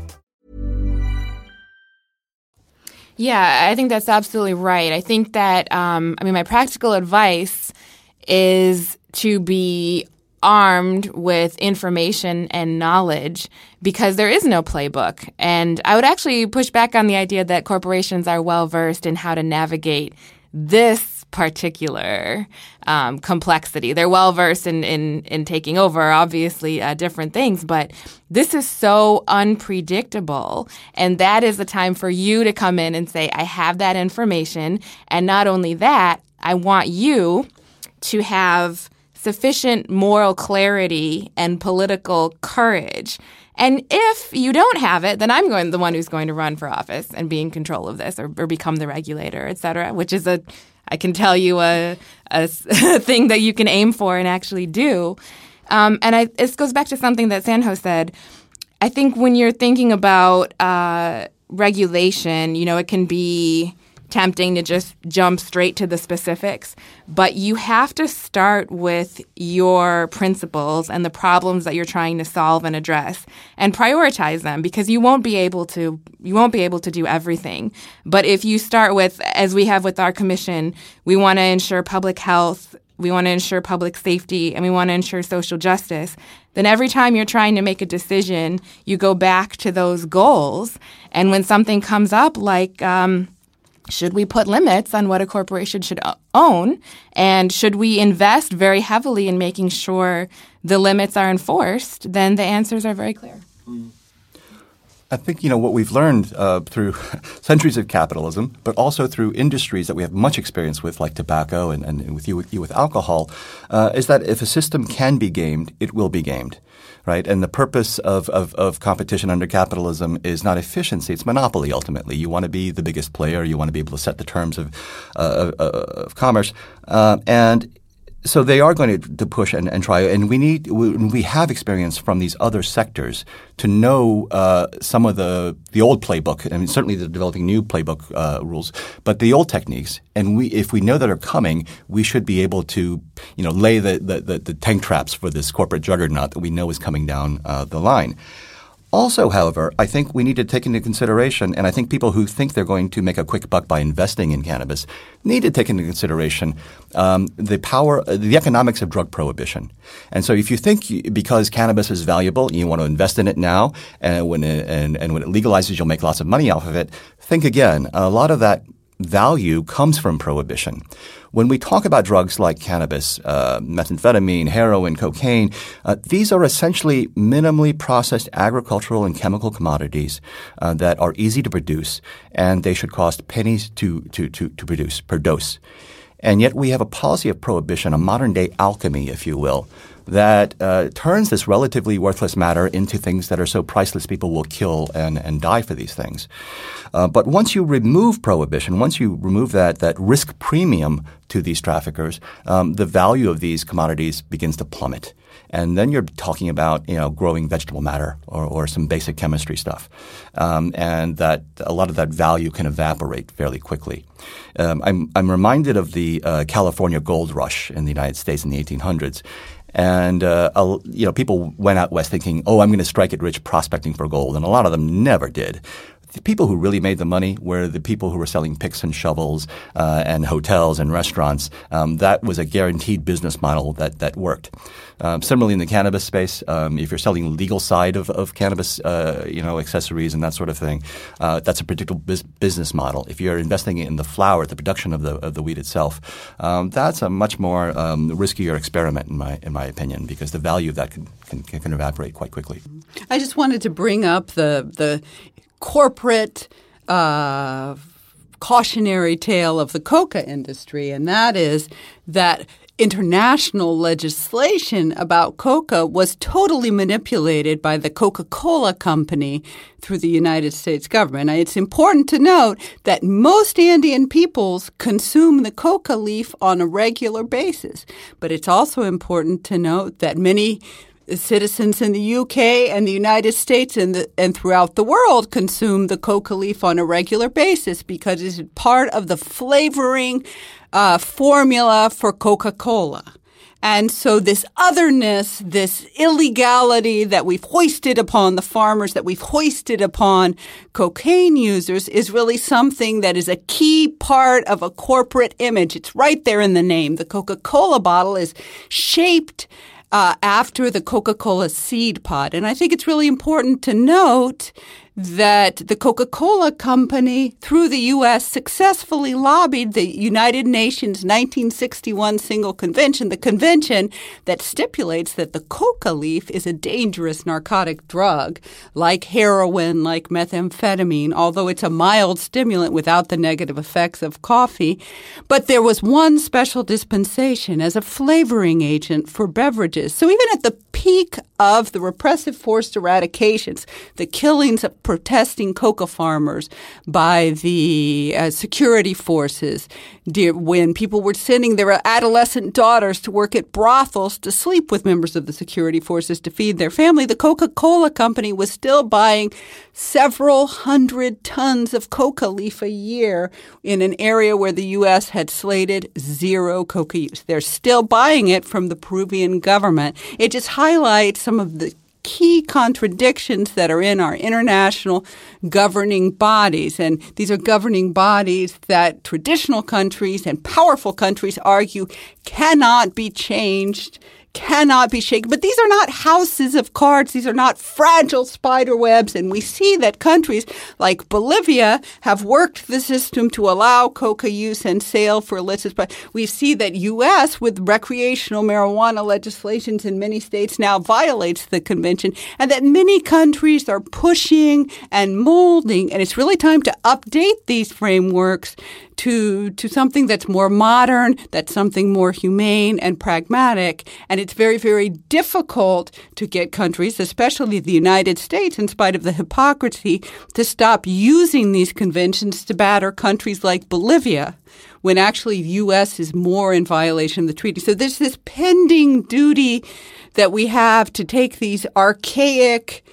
Speaker 3: Yeah, I think that's absolutely right. I think that, my practical advice is to be armed with information and knowledge, because there is no playbook. And I would actually push back on the idea that corporations are well-versed in how to navigate this particular complexity. They're well-versed in taking over, obviously, different things, but this is so unpredictable. And that is the time for you to come in and say, I have that information. And not only that, I want you to have sufficient moral clarity and political courage. And if you don't have it, then I'm the one who's going to run for office and be in control of this, or become the regulator, et cetera, which is I can tell you a thing that you can aim for and actually do. This goes back to something that Sanho said. I think when you're thinking about regulation, it can be tempting to just jump straight to the specifics, but you have to start with your principles and the problems that you're trying to solve and address and prioritize them, because you won't be able to do everything. But if you start with, as we have with our commission, we want to ensure public health, we want to ensure public safety, and we want to ensure social justice, then every time you're trying to make a decision, you go back to those goals. And when something comes up like, should we put limits on what a corporation should own? And should we invest very heavily in making sure the limits are enforced? Then the answers are very clear.
Speaker 8: I think, what we've learned through centuries of capitalism, but also through industries that we have much experience with, like tobacco and with you with alcohol, is that if a system can be gamed, it will be gamed. Right? And the purpose of competition under capitalism is not efficiency, it's monopoly ultimately. You want to be the biggest player, you want to be able to set the terms of commerce. And so they are going to push and try, and we have experience from these other sectors to know some of the old playbook. I mean, certainly the developing new playbook rules, but the old techniques. And if we know that are coming, we should be able to, lay the tank traps for this corporate juggernaut that we know is coming down the line. Also, however, I think we need to take into consideration, and I think people who think they're going to make a quick buck by investing in cannabis need to take into consideration the economics of drug prohibition. And so if you think because cannabis is valuable, you want to invest in it now, and when it legalizes, you'll make lots of money off of it, think again. A lot of that value comes from prohibition. When we talk about drugs like cannabis, methamphetamine, heroin, cocaine, these are essentially minimally processed agricultural and chemical commodities that are easy to produce, and they should cost pennies to produce per dose. And yet we have a policy of prohibition, a modern-day alchemy, if you will, that turns this relatively worthless matter into things that are so priceless people will kill and die for these things. But once you remove prohibition, once you remove that risk premium to these traffickers, the value of these commodities begins to plummet. And then you're talking about, growing vegetable matter or some basic chemistry stuff. And that a lot of that value can evaporate fairly quickly. I'm reminded of the California gold rush in the United States in the 1800s. And, people went out west thinking, I'm going to strike it rich prospecting for gold. And a lot of them never did. The people who really made the money were the people who were selling picks and shovels and hotels and restaurants. That was a guaranteed business model that worked. Similarly, in the cannabis space, if you're selling legal side of cannabis, accessories and that sort of thing, that's a predictable business model. If you're investing in the flower, the production of the weed itself, that's a much more riskier experiment in my opinion, because the value of that can evaporate quite quickly.
Speaker 7: I just wanted to bring up the corporate cautionary tale of the coca industry, and that is that international legislation about coca was totally manipulated by the Coca-Cola company through the United States government. And it's important to note that most Andean peoples consume the coca leaf on a regular basis. But it's also important to note that many citizens in the UK and the United States and throughout the world consume the coca leaf on a regular basis because it's part of the flavoring formula for Coca-Cola. And so this otherness, this illegality that we've hoisted upon the farmers, that we've hoisted upon cocaine users is really something that is a key part of a corporate image. It's right there in the name. The Coca-Cola bottle is shaped after the Coca-Cola seed pod. And I think it's really important to note that the Coca-Cola company, through the U.S., successfully lobbied the United Nations 1961 Single Convention, the convention that stipulates that the coca leaf is a dangerous narcotic drug, like heroin, like methamphetamine, although it's a mild stimulant without the negative effects of coffee. But there was one special dispensation as a flavoring agent for beverages. So even at the peak of the repressive forced eradications, the killings of protesting coca farmers by the security forces, when people were sending their adolescent daughters to work at brothels to sleep with members of the security forces to feed their family, the Coca-Cola company was still buying several hundred tons of coca leaf a year in an area where the U.S. had slated zero coca use. They're still buying it from the Peruvian government. It just highlights some of the key contradictions that are in our international governing bodies. And these are governing bodies that traditional countries and powerful countries argue cannot be changed, cannot be shaken. But these are not houses of cards. These are not fragile spider webs. And we see that countries like Bolivia have worked the system to allow coca use and sale for illicit. But we see that U.S. with recreational marijuana legislations in many states now violates the convention, and that many countries are pushing and molding. And it's really time to update these frameworks to something that's more modern, that's something more humane and pragmatic. And it's very, very difficult to get countries, especially the United States, in spite of the hypocrisy, to stop using these conventions to batter countries like Bolivia, when actually the U.S. is more in violation of the treaty. So there's this pending duty that we have to take these archaic,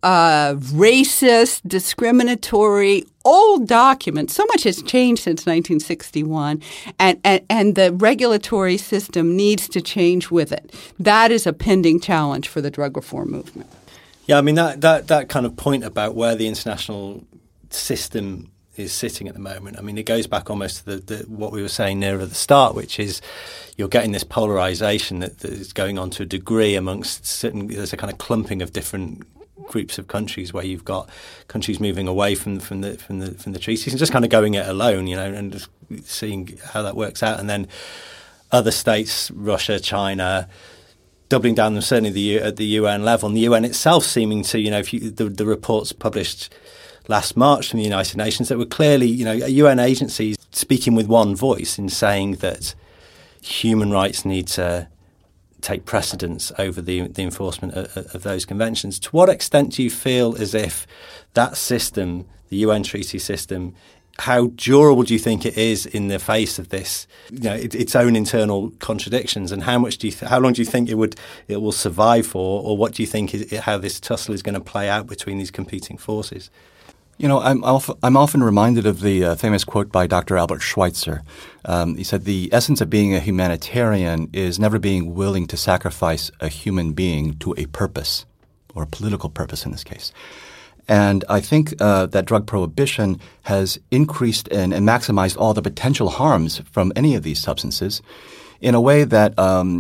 Speaker 7: racist, discriminatory, old documents. So much has changed since 1961, and the regulatory system needs to change with it. That is a pending challenge for the drug reform movement.
Speaker 6: Yeah, I mean, that kind of point about where the international system is sitting at the moment, I mean, it goes back almost to the what we were saying near at the start, which is you're getting this polarization that is going on to a degree amongst certain, there's a kind of clumping of different groups of countries where you've got countries moving away from the treaties and just kind of going it alone, you know, and just seeing how that works out, and then other states, Russia, China, doubling down, certainly at the UN level, and the UN itself seeming to, you know, the reports published last March from the United Nations that were clearly, you know, UN agencies speaking with one voice in saying that human rights need to take precedence over the enforcement of those conventions. To what extent do you feel as if that system, the UN treaty system, how durable do you think it is in the face of this, you know, its own internal contradictions, and how long do you think it will survive for, or what do you think is how this tussle is going to play out between these competing forces?
Speaker 8: You know, I'm often reminded of the famous quote by Dr. Albert Schweitzer. He said, the essence of being a humanitarian is never being willing to sacrifice a human being to a purpose, or a political purpose in this case. And I think that drug prohibition has increased and maximized all the potential harms from any of these substances in a way that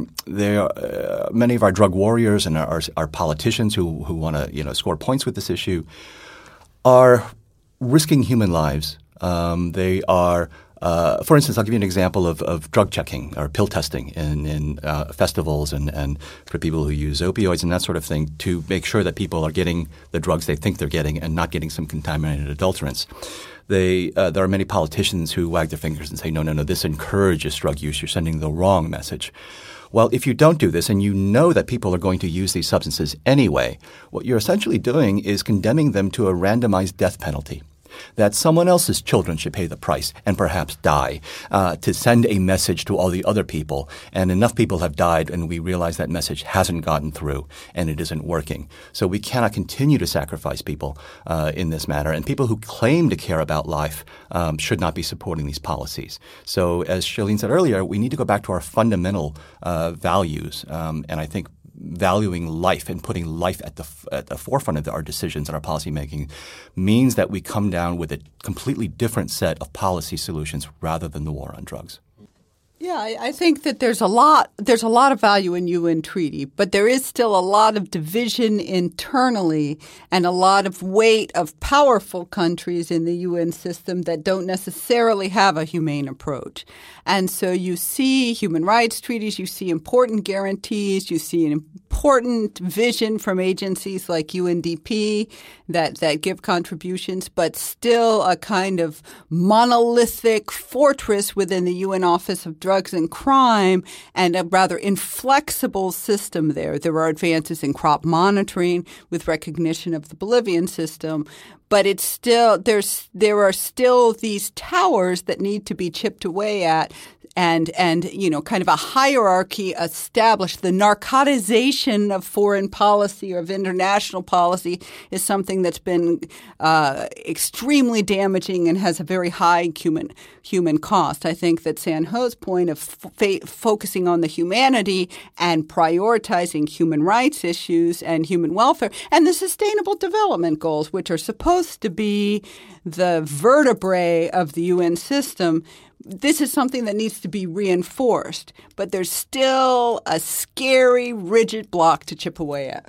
Speaker 8: many of our drug warriors and our politicians who want to, you know, score points with this issue are risking human lives. They are, for instance, I'll give you an example of drug checking or pill testing in festivals and for people who use opioids and that sort of thing, to make sure that people are getting the drugs they think they're getting and not getting some contaminated adulterants. There are many politicians who wag their fingers and say, no, this encourages drug use. You're sending the wrong message. Well, if you don't do this and you know that people are going to use these substances anyway, what you're essentially doing is condemning them to a randomized death penalty, that someone else's children should pay the price and perhaps die to send a message to all the other people. And enough people have died, and we realize that message hasn't gotten through and it isn't working. So we cannot continue to sacrifice people in this manner. And people who claim to care about life should not be supporting these policies. So as Charlene said earlier, we need to go back to our fundamental values. And I think valuing life and putting life at the forefront of our decisions and our policy making means that we come down with a completely different set of policy solutions rather than the war on drugs.
Speaker 7: Yeah, I think that there's a lot of value in UN treaty, but there is still a lot of division internally and a lot of weight of powerful countries in the UN system that don't necessarily have a humane approach. And so you see human rights treaties, you see important guarantees, you see important vision from agencies like UNDP that give contributions, but still a kind of monolithic fortress within the UN Office of Drugs and Crime, and a rather inflexible system there. There are advances in crop monitoring with recognition of the Bolivian system, but it's still there are still these towers that need to be chipped away at, and kind of a hierarchy established. The narcotization of foreign policy or of international policy is something that's been extremely damaging and has a very high human cost. I think that San-Ho's point of focusing on the humanity and prioritizing human rights issues and human welfare and the Sustainable Development Goals, which are supposed to be the vertebrae of the UN system, this is something that needs to be reinforced, but there's still a scary, rigid block to chip away at.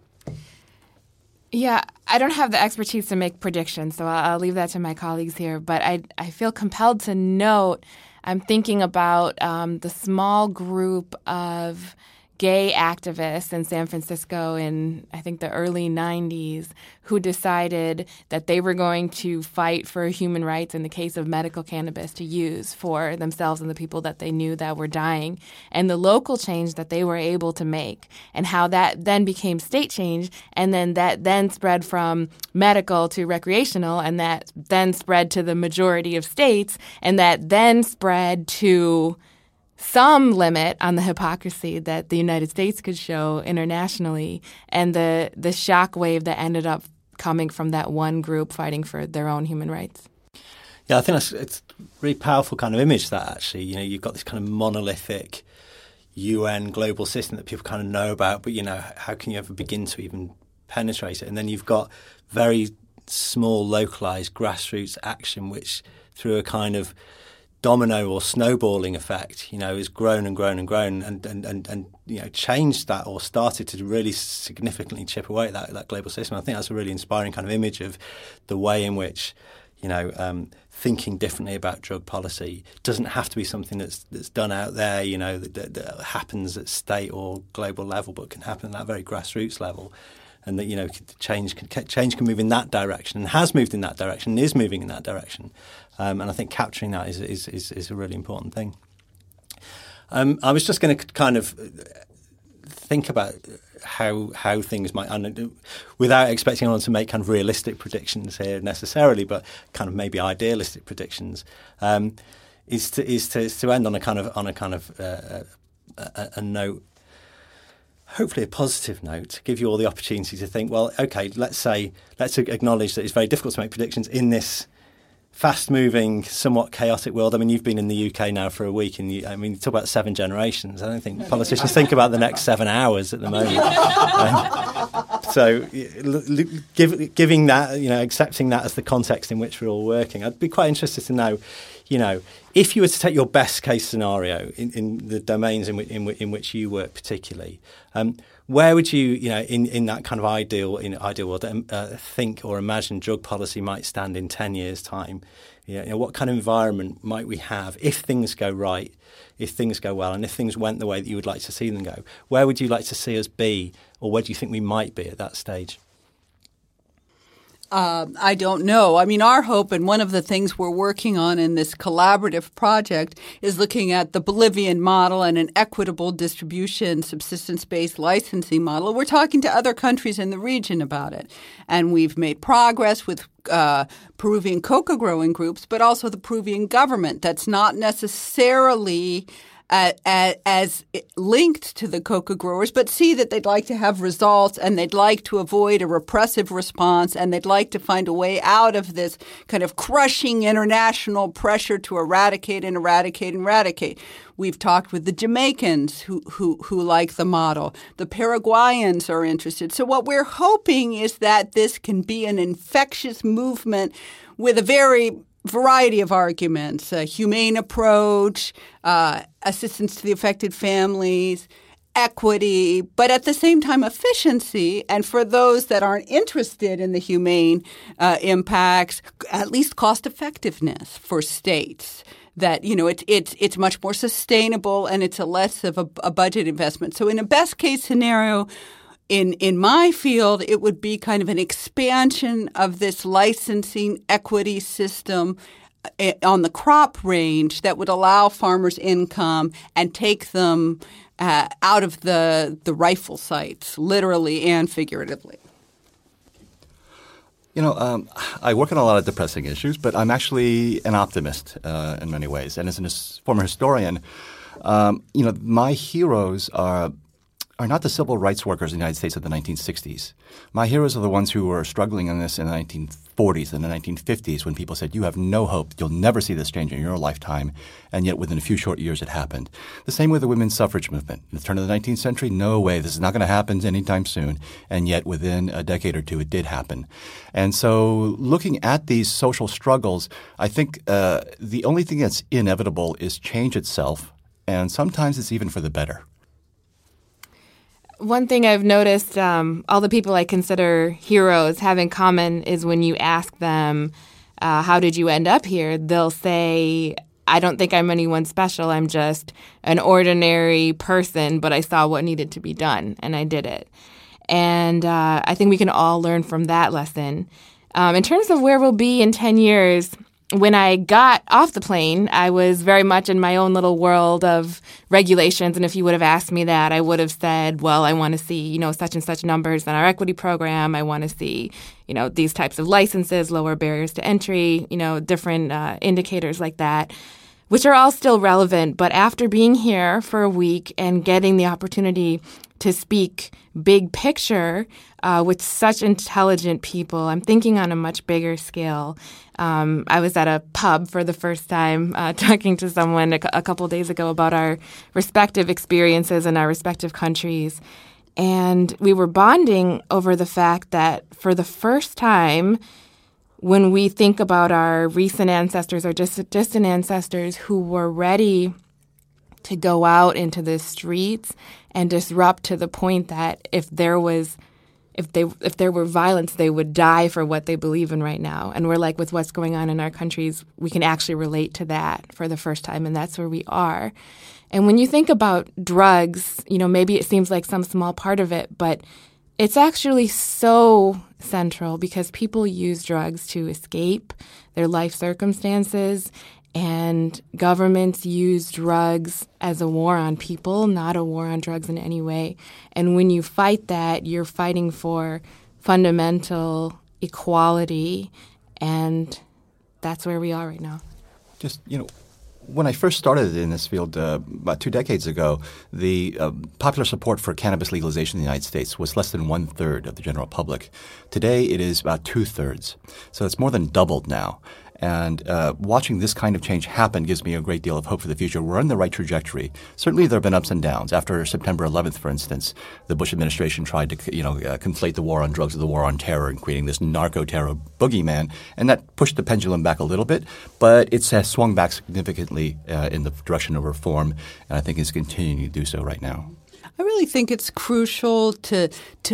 Speaker 3: Yeah, I don't have the expertise to make predictions, so I'll leave that to my colleagues here. But I feel compelled to note, I'm thinking about the small group of gay activists in San Francisco in, I think, the early 90s who decided that they were going to fight for human rights in the case of medical cannabis to use for themselves and the people that they knew that were dying, and the local change that they were able to make, and how that then became state change, and then that then spread from medical to recreational, and that then spread to the majority of states, and that then spread to some limit on the hypocrisy that the United States could show internationally, and the shock wave that ended up coming from that one group fighting for their own human rights.
Speaker 6: Yeah, I think it's a really powerful kind of image that actually, you've got this kind of monolithic UN global system that people kind of know about, but, how can you ever begin to even penetrate it? And then you've got very small, localized grassroots action, which through a kind of domino or snowballing effect, has grown and grown and grown and changed that or started to really significantly chip away at that global system. I think that's a really inspiring kind of image of the way in which, thinking differently about drug policy doesn't have to be something that's done out there, that happens at state or global level, but can happen at that very grassroots level. And that change can move in that direction, and has moved in that direction, and is moving in that direction. And I think capturing that is a really important thing. I was just going to kind of think about how things might, without expecting anyone to make kind of realistic predictions here necessarily, but kind of maybe idealistic predictions, is to end on a kind of a note. Hopefully a positive note, to give you all the opportunity to think, well, okay, let's acknowledge that it's very difficult to make predictions in this fast-moving, somewhat chaotic world. I mean, you've been in the UK now for a week, and you talk about 7 generations. I don't think politicians think about the next 7 hours at the moment. So giving that, accepting that as the context in which we're all working, I'd be quite interested to know, if you were to take your best case scenario in the domains in which you work particularly, where would you, in that kind of ideal world, think or imagine drug policy might stand in 10 years' time? What kind of environment might we have if things go right, if things go well, and if things went the way that you would like to see them go? Where would you like to see us be, or where do you think we might be at that stage?
Speaker 7: I don't know. I mean, our hope, and one of the things we're working on in this collaborative project, is looking at the Bolivian model and an equitable distribution, subsistence-based licensing model. We're talking to other countries in the region about it. And we've made progress with Peruvian coca growing groups, but also the Peruvian government. That's not necessarily as linked to the coca growers, but see that they'd like to have results, and they'd like to avoid a repressive response, and they'd like to find a way out of this kind of crushing international pressure to eradicate. We've talked with the Jamaicans who like the model. The Paraguayans are interested. So what we're hoping is that this can be an infectious movement with a variety of arguments, a humane approach, assistance to the affected families, equity, but at the same time efficiency, and for those that aren't interested in the humane impacts, at least cost effectiveness for states. that it's much more sustainable and it's a less of a budget investment. So in a best case scenario, in my field, it would be kind of an expansion of this licensing equity system on the crop range that would allow farmers income and take them out of the rifle sights, literally and figuratively.
Speaker 8: I work on a lot of depressing issues, but I'm actually an optimist in many ways. And as a former historian, my heroes are not the civil rights workers in the United States of the 1960s. My heroes are the ones who were struggling in this in the 1940s and the 1950s when people said, you have no hope, you'll never see this change in your lifetime, and yet within a few short years it happened. The same with the women's suffrage movement. In the turn of the 19th century, no way, this is not going to happen anytime soon, and yet within a decade or two it did happen. And so looking at these social struggles, I think the only thing that's inevitable is change itself, and sometimes it's even for the better.
Speaker 3: One thing I've noticed all the people I consider heroes have in common is when you ask them, how did you end up here? They'll say, I don't think I'm anyone special. I'm just an ordinary person, but I saw what needed to be done, and I did it. And I think we can all learn from that lesson. In terms of where we'll be in 10 years, when I got off the plane, I was very much in my own little world of regulations. And if you would have asked me that, I would have said, well, I want to see, such and such numbers in our equity program. I want to see, these types of licenses, lower barriers to entry, different indicators like that, which are all still relevant. But after being here for a week and getting the opportunity to speak big picture with such intelligent people, I'm thinking on a much bigger scale. I was at a pub for the first time talking to someone a couple of days ago about our respective experiences in our respective countries. And we were bonding over the fact that for the first time, when we think about our recent ancestors or distant ancestors who were ready to go out into the streets and disrupt to the point that if there were violence, they would die for what they believe in right now. And we're like, with what's going on in our countries, we can actually relate to that for the first time, and that's where we are. And when you think about drugs, maybe it seems like some small part of it, but it's actually so central because people use drugs to escape their life circumstances, and governments use drugs as a war on people, not a war on drugs in any way. And when you fight that, you're fighting for fundamental equality, and that's where we are right now.
Speaker 8: Just, when I first started in this field about 2 decades ago, the popular support for cannabis legalization in the United States was less than 1/3 of the general public. Today, it is about 2/3. So it's more than doubled now. And watching this kind of change happen gives me a great deal of hope for the future. We're on the right trajectory. Certainly, there have been ups and downs. After September 11th, for instance, the Bush administration tried to, conflate the war on drugs with the war on terror and creating this narco-terror boogeyman, and that pushed the pendulum back a little bit. But it has swung back significantly in the direction of reform, and I think it's continuing to do so right now.
Speaker 7: I really think it's crucial to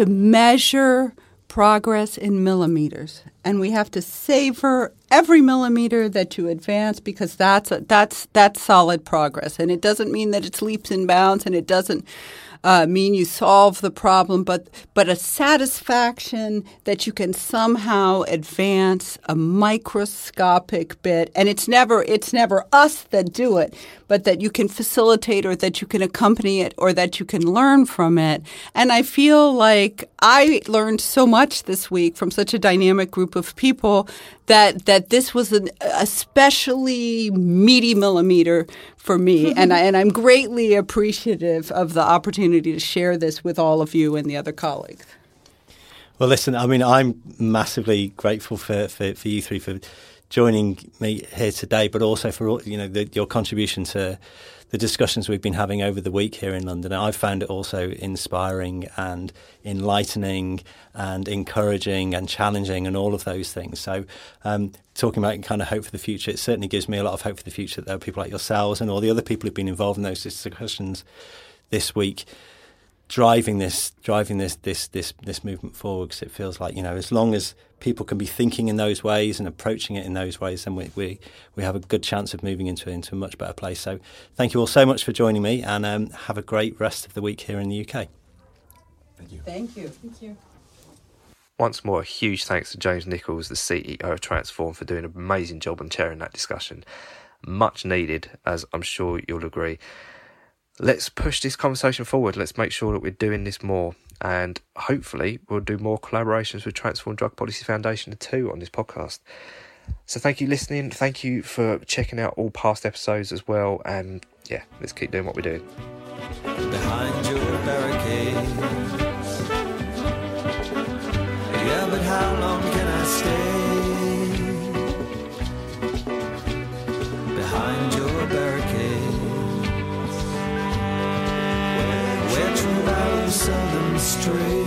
Speaker 7: measure progress in millimeters, and we have to savor every millimeter that you advance because that's solid progress. And it doesn't mean that it's leaps and bounds, and it doesn't mean you solve the problem, but a satisfaction that you can somehow advance a microscopic bit. And it's never us that do it, but that you can facilitate or that you can accompany it or that you can learn from it. And I feel like I learned so much this week from such a dynamic group of people that this was an especially meaty millimeter for me. And I'm greatly appreciative of the opportunity to share this with all of you and the other colleagues.
Speaker 6: Well, listen, I'm massively grateful for you three for joining me here today, but also for your contribution to the discussions we've been having over the week here in London. I've found it also inspiring and enlightening and encouraging and challenging and all of those things. So talking about kind of hope for the future, it certainly gives me a lot of hope for the future that there are people like yourselves and all the other people who've been involved in those discussions this week. driving this movement forward, because it feels like, as long as people can be thinking in those ways and approaching it in those ways, then we have a good chance of moving into a much better place. So thank you all so much for joining me, and have a great rest of the week here in the UK.
Speaker 8: Thank you.
Speaker 7: Thank you.
Speaker 3: Thank you.
Speaker 4: Once more, a huge thanks to James Nichols, the CEO of Transform, for doing an amazing job on chairing that discussion. Much needed, as I'm sure you'll agree. Let's push this conversation forward. Let's make sure that we're doing this more. And hopefully we'll do more collaborations with Transform Drug Policy Foundation too on this podcast. So thank you for listening. Thank you for checking out all past episodes as well. And yeah, let's keep doing what we're doing.
Speaker 5: Behind your barricades. Yeah, but how long can I stay behind your barricades, where true values seldom stray?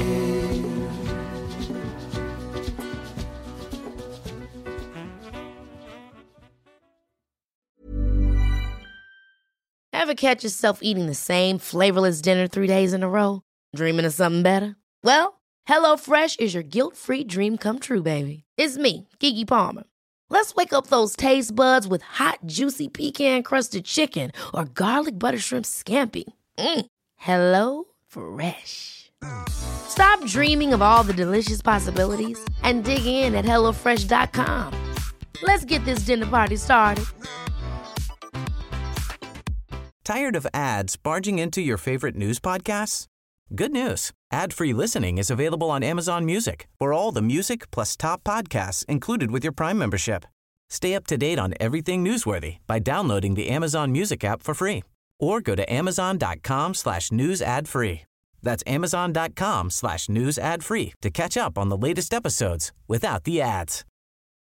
Speaker 1: Ever catch yourself eating the same flavorless dinner 3 days in a row? Dreaming of something better? Well, HelloFresh is your guilt-free dream come true, baby. It's me, Keke Palmer. Let's wake up those taste buds with hot, juicy pecan-crusted chicken or garlic butter shrimp scampi. Hello Fresh. Stop dreaming of all the delicious possibilities and dig in at HelloFresh.com. Let's get this dinner party started.
Speaker 2: Tired of ads barging into your favorite news podcasts? Good news. Ad-free listening is available on Amazon Music for all the music plus top podcasts included with your Prime membership. Stay up to date on everything newsworthy by downloading the Amazon Music app for free, or go to amazon.com/news ad free. That's amazon.com/news ad free to catch up on the latest episodes without the ads.